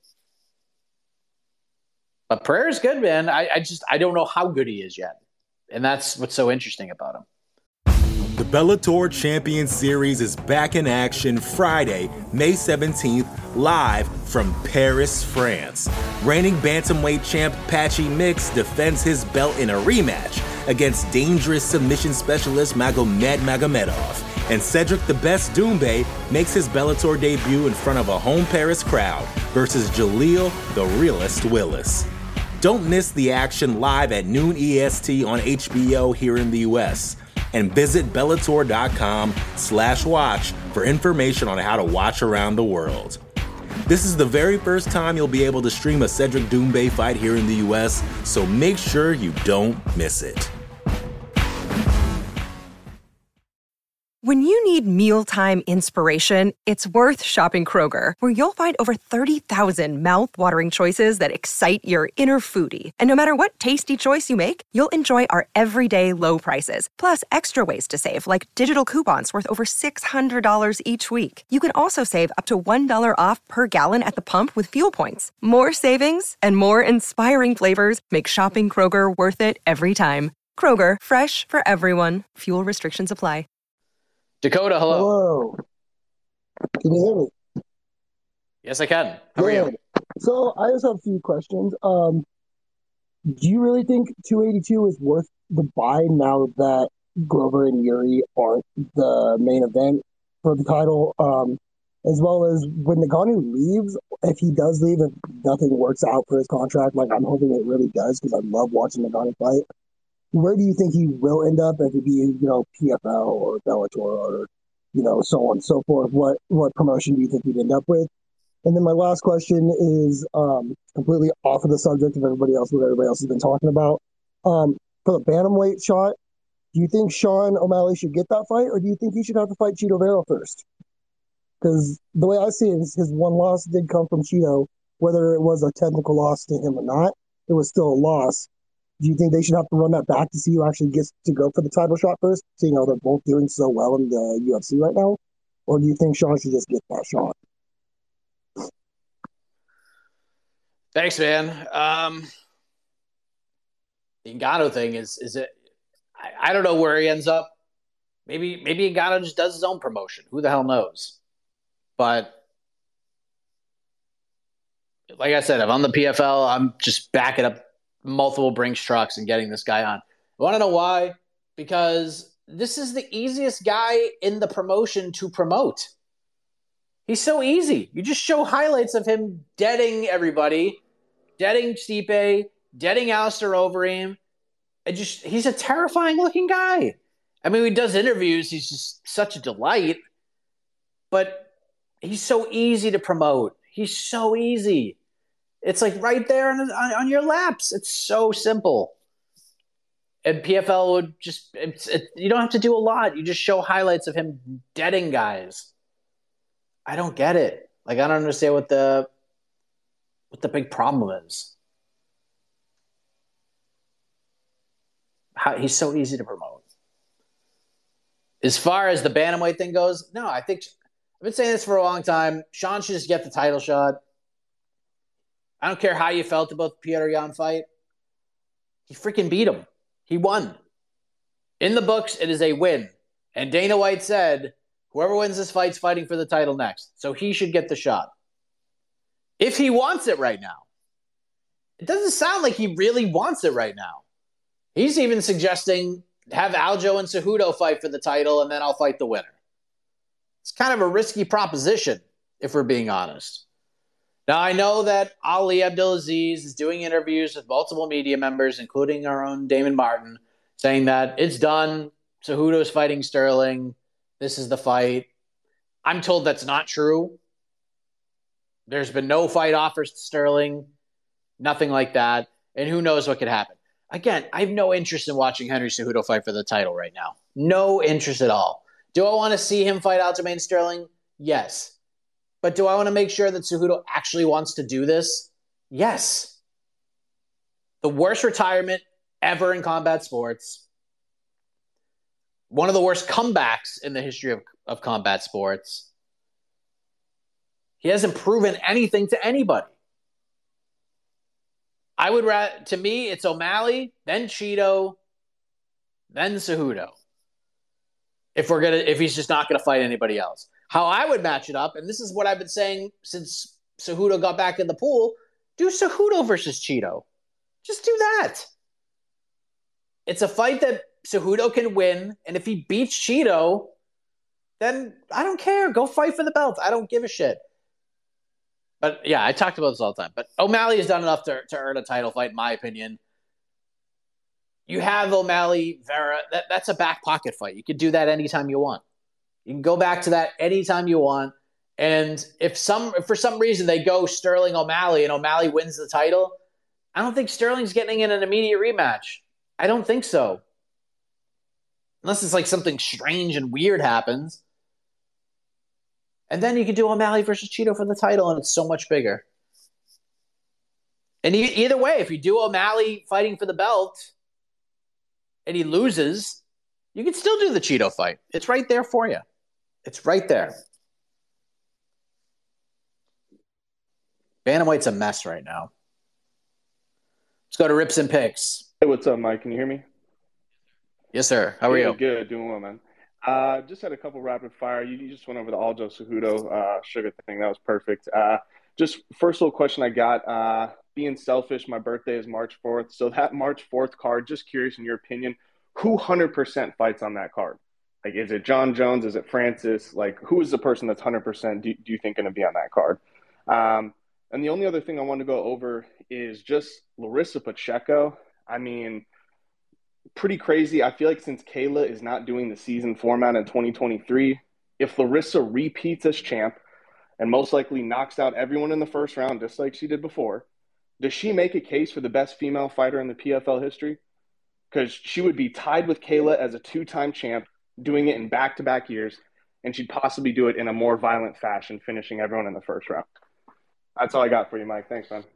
But Pereira's good, man. I, I just I don't know how good he is yet. And that's what's so interesting about him. The Bellator Champion Series is back in action Friday, May seventeenth, live from Paris, France. Reigning bantamweight champ Patchy Mix defends his belt in a rematch against dangerous submission specialist Magomed Magomedov. And Cedric the Best Doumbé makes his Bellator debut in front of a home Paris crowd versus Jaleel the Realist Willis. Don't miss the action live at noon E S T on H B O here in the U S. And visit Bellator.com slash watch for information on how to watch around the world. This is the very first time you'll be able to stream a Cedric Doumbé fight here in the U S, so make sure you don't miss it. When you need mealtime inspiration, it's worth shopping Kroger, where you'll find over thirty thousand mouth-watering choices that excite your inner foodie. And no matter what tasty choice you make, you'll enjoy our everyday low prices, plus extra ways to save, like digital coupons worth over six hundred dollars each week. You can also save up to one dollar off per gallon at the pump with fuel points. More savings and more inspiring flavors make shopping Kroger worth it every time. Kroger, fresh for everyone. Fuel restrictions apply. Dakota, hello. Hello. Can you hear me? Yes, I can. How are you? So I just have a few questions. Um, do you really think two eighty-two is worth the buy now that Glover and Yuri aren't the main event for the title? Um, as well as when Ngannou leaves, if he does leave, if nothing works out for his contract, like I'm hoping it really does because I love watching Ngannou fight. Where do you think he will end up? If it be, you know, P F L or Bellator or, you know, so on and so forth. What what promotion do you think he'd end up with? And then my last question is um, completely off of the subject of everybody else, what everybody else has been talking about. Um, for the bantamweight shot, do you think Sean O'Malley should get that fight, or do you think he should have to fight Chito Vera first? Because the way I see it is his one loss did come from Chito, whether it was a technical loss to him or not, it was still a loss. Do you think they should have to run that back to see who actually gets to go for the title shot first, seeing how they're both doing so well in the U F C right now? Or do you think Sean should just get that shot? Thanks, man. Um, the Ngannou thing is, is it, I, I don't know where he ends up. Maybe, maybe Ngannou just does his own promotion. Who the hell knows? But like I said, if I'm the P F L, I'm just backing up multiple Brinks trucks and getting this guy on. I want to know why? Because this is the easiest guy in the promotion to promote. He's so easy. You just show highlights of him deading everybody, deading Stipe, deading Alistair Overeem. And just he's a terrifying looking guy. I mean, when he does interviews, he's just such a delight. But he's so easy to promote. He's so easy. It's like right there on, on, on your laps. It's so simple. And P F L would just, it's, it, you don't have to do a lot. You just show highlights of him deading guys. I don't get it. Like, I don't understand what the, what the big problem is. How, he's so easy to promote. As far as the bantamweight thing goes, no, I think, I've been saying this for a long time. Sean should just get the title shot. I don't care how you felt about the Petr Yan fight. He freaking beat him. He won. In the books, it is a win. And Dana White said, whoever wins this fight's fighting for the title next. So he should get the shot. If he wants it right now. It doesn't sound like he really wants it right now. He's even suggesting have Aljo and Cejudo fight for the title and then I'll fight the winner. It's kind of a risky proposition, if we're being honest. Now, I know that Ali Abdelaziz is doing interviews with multiple media members, including our own Damon Martin, saying that it's done. Cejudo's fighting Sterling. This is the fight. I'm told that's not true. There's been no fight offers to Sterling, nothing like that. And who knows what could happen. Again, I have no interest in watching Henry Cejudo fight for the title right now. No interest at all. Do I want to see him fight Aljamain Sterling? Yes. But do I want to make sure that Cejudo actually wants to do this? Yes. The worst retirement ever in combat sports. One of the worst comebacks in the history of, of combat sports. He hasn't proven anything to anybody. I would rather, to me, it's O'Malley, then Chito, then Cejudo. If we're gonna, if he's just not gonna fight anybody else, how I would match it up, and this is what I've been saying since Cejudo got back in the pool: do Cejudo versus Cheeto. Just do that. It's a fight that Cejudo can win, and if he beats Cheeto, then I don't care. Go fight for the belt. I don't give a shit. But yeah, I talked about this all the time. But O'Malley has done enough to, to earn a title fight, in my opinion. You have O'Malley, Vera. That, that's a back pocket fight. You can do that anytime you want. You can go back to that anytime you want. And if some, if for some reason they go Sterling O'Malley and O'Malley wins the title, I don't think Sterling's getting in an immediate rematch. I don't think so. Unless it's like something strange and weird happens. And then you can do O'Malley versus Cheeto for the title, and it's so much bigger. And e- either way, if you do O'Malley fighting for the belt and he loses, you can still do the Cheeto fight. It's right there for you. It's right there. Bantamweight's a mess right now. Let's go to Rips and Picks. Hey, what's up, Mike? Can you hear me? Yes, sir. How are yeah, you? Good. Doing well, man. Uh, just had a couple rapid fire. You, you just went over the Aljo Cejudo uh, sugar thing. That was perfect. Uh, just first little question I got. Uh, being selfish, my birthday is March fourth. So that March fourth card, just curious in your opinion, who one hundred percent fights on that card? Like, is it John Jones? Is it Francis? Like, who is the person that's one hundred percent do, do you think going to be on that card? Um, and the only other thing I want to go over is just Larissa Pacheco. I mean, pretty crazy. I feel like since Kayla is not doing the season format in twenty twenty-three, if Larissa repeats as champ and most likely knocks out everyone in the first round, just like she did before, does she make a case for the best female fighter in the P F L history? Because she would be tied with Kayla as a two-time champ, doing it in back-to-back years, and she'd possibly do it in a more violent fashion, finishing everyone in the first round. That's all I got for you, Mike. Thanks, man.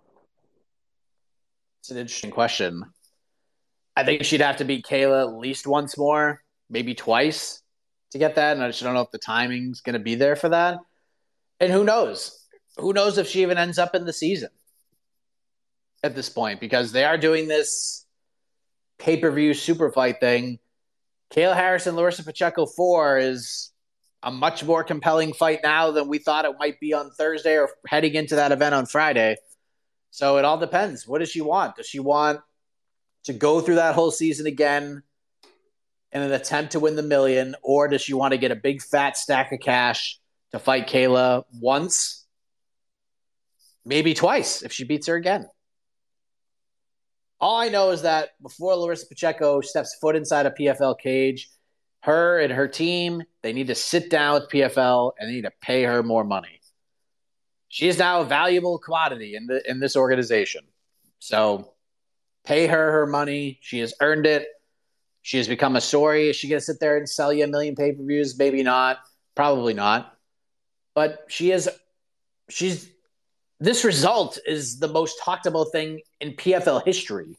It's an interesting question. I think she'd have to beat Kayla at least once more, maybe twice to get that. And I just don't know if the timing's going to be there for that. And who knows? Who knows if she even ends up in the season at this point, because they are doing this pay-per-view super fight thing. Kayla Harrison, Larissa Pacheco four is a much more compelling fight now than we thought it might be on Thursday or heading into that event on Friday. So it all depends. What does she want? Does she want to go through that whole season again in an attempt to win the million, or does she want to get a big fat stack of cash to fight Kayla once, maybe twice if she beats her again? All I know is that before Larissa Pacheco steps foot inside a P F L cage, her and her team, they need to sit down with P F L and they need to pay her more money. She is now a valuable commodity in the in this organization. So pay her her money. She has earned it. She has become a story. Is she going to sit there and sell you a million pay-per-views? Maybe not. Probably not. But she is, she's, this result is the most talked about thing in P F L history.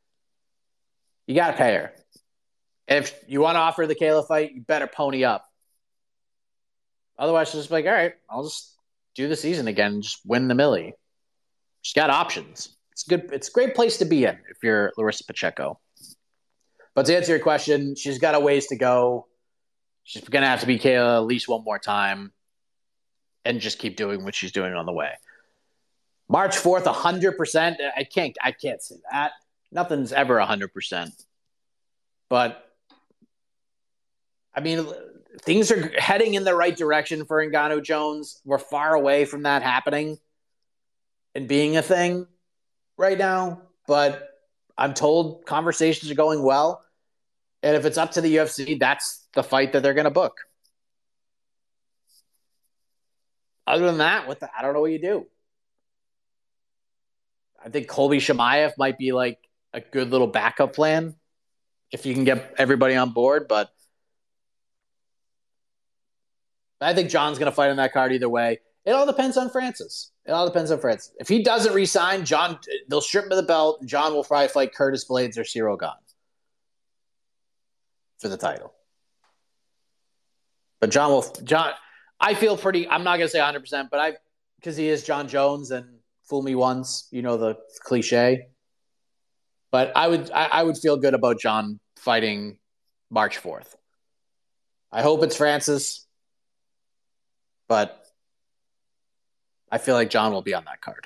You got to pay her. If you want to offer the Kayla fight, you better pony up. Otherwise, she's just like, all right, I'll just do the season again and just win the millie. She's got options. It's good. It's a great place to be in if you're Larissa Pacheco. But to answer your question, she's got a ways to go. She's going to have to beat Kayla at least one more time and just keep doing what she's doing on the way. March fourth, one hundred percent. I can't, I can't say that. Nothing's ever one hundred percent. But, I mean, things are heading in the right direction for Ngannou Jones. We're far away from that happening and being a thing right now, but I'm told conversations are going well. And if it's up to the U F C, that's the fight that they're going to book. Other than that, what the, I don't know what you do. I think Colby Shamaev might be like a good little backup plan if you can get everybody on board, but I think John's going to fight on that card either way. It all depends on Francis. It all depends on Francis. If he doesn't resign, John, they'll strip him of the belt. John will probably fight Curtis Blades or Ciro Gane for the title. But John will, John, I feel pretty, I'm not going to say one hundred percent, but I, because he is John Jones and fool me once, you know, the cliche. But I would, I, I would feel good about John fighting March fourth. I hope it's Francis, but I feel like John will be on that card.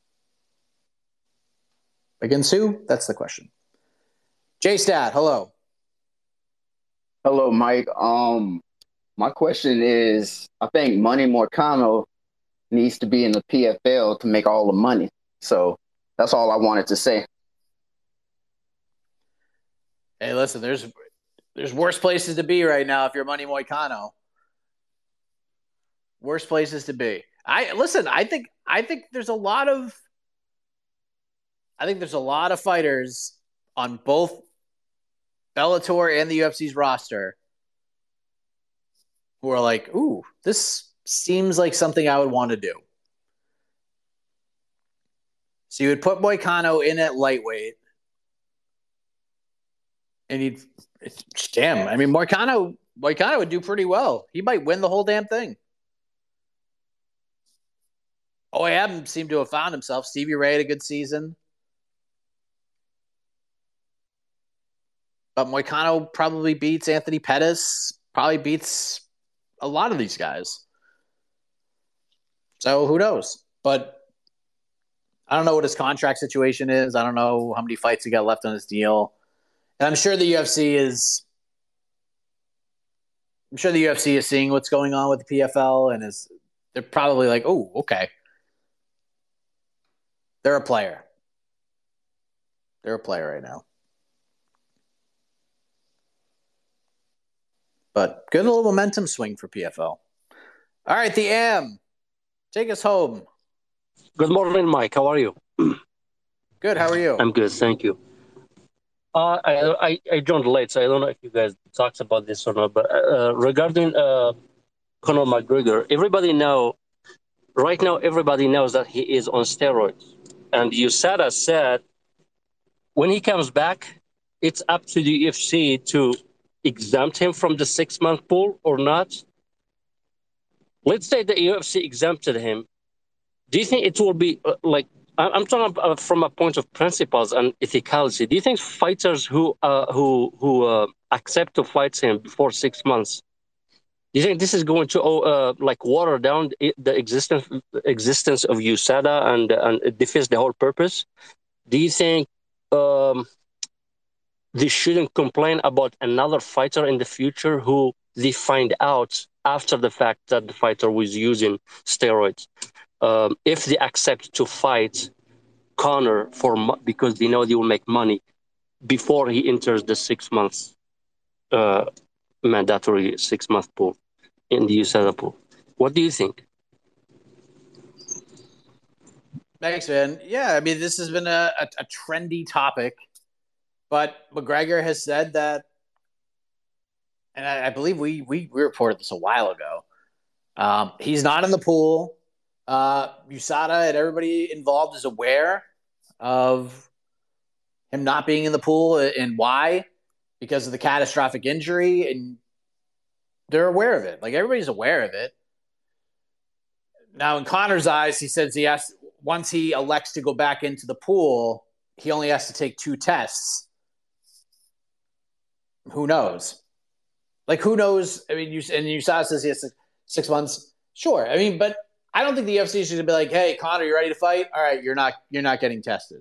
Against who? That's the question. J-Stat, hello. Hello, Mike. Um, my question is, I think Manny Moicano needs to be in the P F L to make all the money. So that's all I wanted to say. Hey, listen, there's there's worse places to be right now if you're Manny Moicano. Worse places to be. I listen, I think I think there's a lot of I think there's a lot of fighters on both Bellator and the U F C's roster who are like, ooh, this seems like something I would want to do. So you would put Moicano in at lightweight. And he'd, damn, I mean, Moicano, Moicano would do pretty well. He might win the whole damn thing. O A M seemed to have found himself. Stevie Ray had a good season. But Moicano probably beats Anthony Pettis, probably beats a lot of these guys. So who knows? But I don't know what his contract situation is. I don't know how many fights he got left on his deal. And I'm sure the U F C is I'm sure the U F C is seeing what's going on with the P F L and is they're probably like, oh, okay. They're a player. They're a player right now. But good little momentum swing for P F L. All right, the M. Take us home. Good morning, Mike. How are you? Good. How are you? I'm good. Thank you. Uh, I, I I joined late, so I don't know if you guys talked about this or not. But uh, regarding uh, Conor McGregor, everybody know right now. Everybody knows that he is on steroids, and U S A D A said when he comes back, it's up to the U F C to exempt him from the six-month pool or not. Let's say the U F C exempted him. Do you think it will be uh, like? I'm talking about from a point of principles and ethicality. Do you think fighters who uh, who who uh, accept to fight him before six months, do you think this is going to uh, like water down the existence existence of U S A D A and and defeats the whole purpose? Do you think um, they shouldn't complain about another fighter in the future who they find out after the fact that the fighter was using steroids? Um, if they accept to fight Conor for because they know they will make money before he enters the six months uh, mandatory six month pool in the U S A D A pool, what do you think? Thanks, man. Yeah, I mean, this has been a, a, a trendy topic, but McGregor has said that, and I, I believe we, we we reported this a while ago. Um, he's not in the pool. Uh, U S A D A and everybody involved is aware of him not being in the pool and why, because of the catastrophic injury, and they're aware of it. Like, everybody's aware of it. Now, in Conor's eyes, he says he has, once he elects to go back into the pool, he only has to take two tests. Who knows? Like, who knows? I mean, you, and U S A D A says he has six, six months. Sure. I mean, but I don't think the U F C is going to be like, hey, Conor, you ready to fight? All right, you're not you're not getting tested.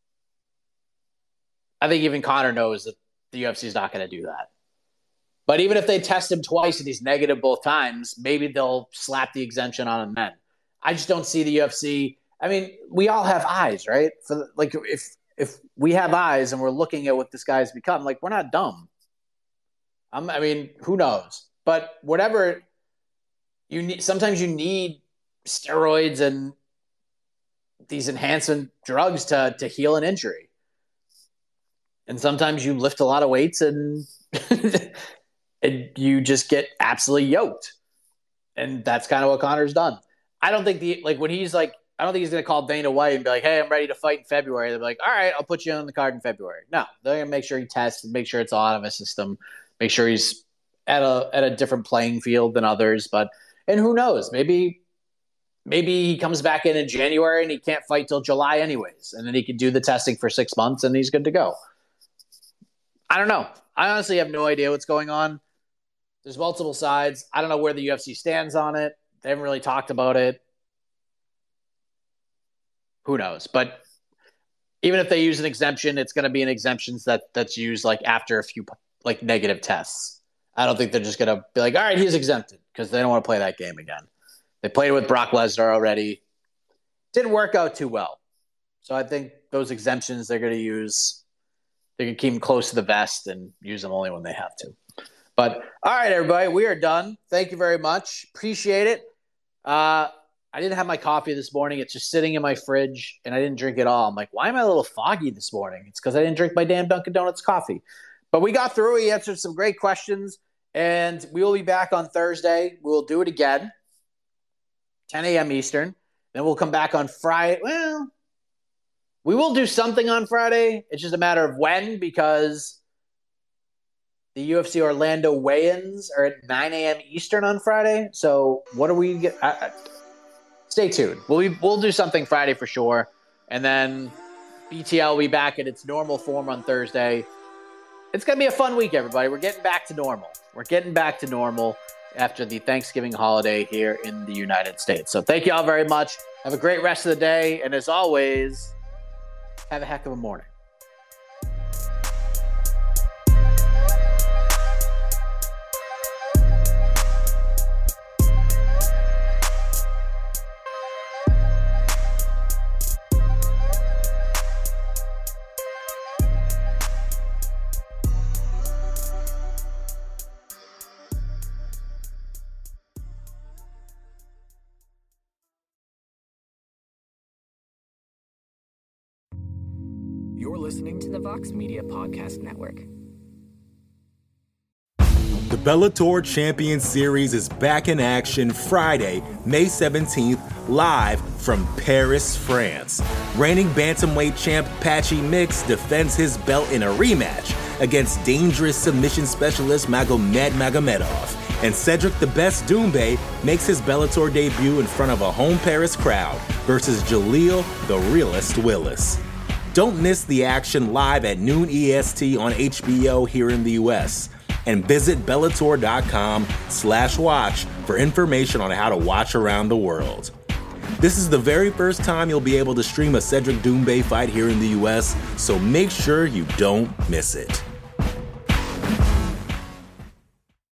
I think even Conor knows that the U F C is not going to do that. But even if they test him twice and he's negative both times, maybe they'll slap the exemption on him then. I just don't see the U F C. I mean, we all have eyes, right? For the, like, if if we have eyes and we're looking at what this guy's become, like, we're not dumb. I'm, I mean, who knows? But whatever you need, sometimes you need steroids and these enhancement drugs to to heal an injury. And sometimes you lift a lot of weights and, and you just get absolutely yoked. And that's kind of what Conor's done. I don't think the like when he's like, I don't think he's going to call Dana White and be like, hey, I'm ready to fight in February. They'll be like, all right, I'll put you on the card in February. No, they're going to make sure he tests and make sure it's all out of his system, make sure he's at a at a different playing field than others. But and who knows, maybe Maybe he comes back in in January and he can't fight till July anyways. And then he can do the testing for six months and he's good to go. I don't know. I honestly have no idea what's going on. There's multiple sides. I don't know where the U F C stands on it. They haven't really talked about it. Who knows? But even if they use an exemption, it's going to be an exemption that that's used like after a few like negative tests. I don't think they're just going to be like, all right, he's exempted, because they don't want to play that game again. They played it with Brock Lesnar already. Didn't work out too well. So I think those exemptions they're going to use, they're going to keep them close to the vest and use them only when they have to. But all right, everybody, we are done. Thank you very much. Appreciate it. Uh, I didn't have my coffee this morning. It's just sitting in my fridge, and I didn't drink it all. I'm like, why am I a little foggy this morning? It's because I didn't drink my damn Dunkin' Donuts coffee. But we got through. We answered some great questions, and we will be back on Thursday. We will do it again, ten a.m. Eastern. Then we'll come back on Friday. Well, we will do something on Friday. It's just a matter of when, because the U F C Orlando weigh-ins are at nine a.m. Eastern on Friday. So what are we get? I, I, stay tuned. We'll be, we'll do something Friday for sure, and then B T L will be back in its normal form on Thursday. It's gonna be a fun week, everybody. We're getting back to normal. We're getting back to normal after the Thanksgiving holiday here in the United States. So thank you all very much. Have a great rest of the day, and as always, have a heck of a morning. You're listening to the Vox Media Podcast Network. The Bellator Champion Series is back in action Friday, May seventeenth, live from Paris, France. Reigning bantamweight champ Patchy Mix defends his belt in a rematch against dangerous submission specialist Magomed Magomedov. And Cedric the Best Doumbé makes his Bellator debut in front of a home Paris crowd versus Jaleel the Realist Willis. Don't miss the action live at noon E S T on H B O here in the U S. And visit Bellator.com slash watch for information on how to watch around the world. This is the very first time you'll be able to stream a Cedric Doumbé fight here in the U S, so make sure you don't miss it.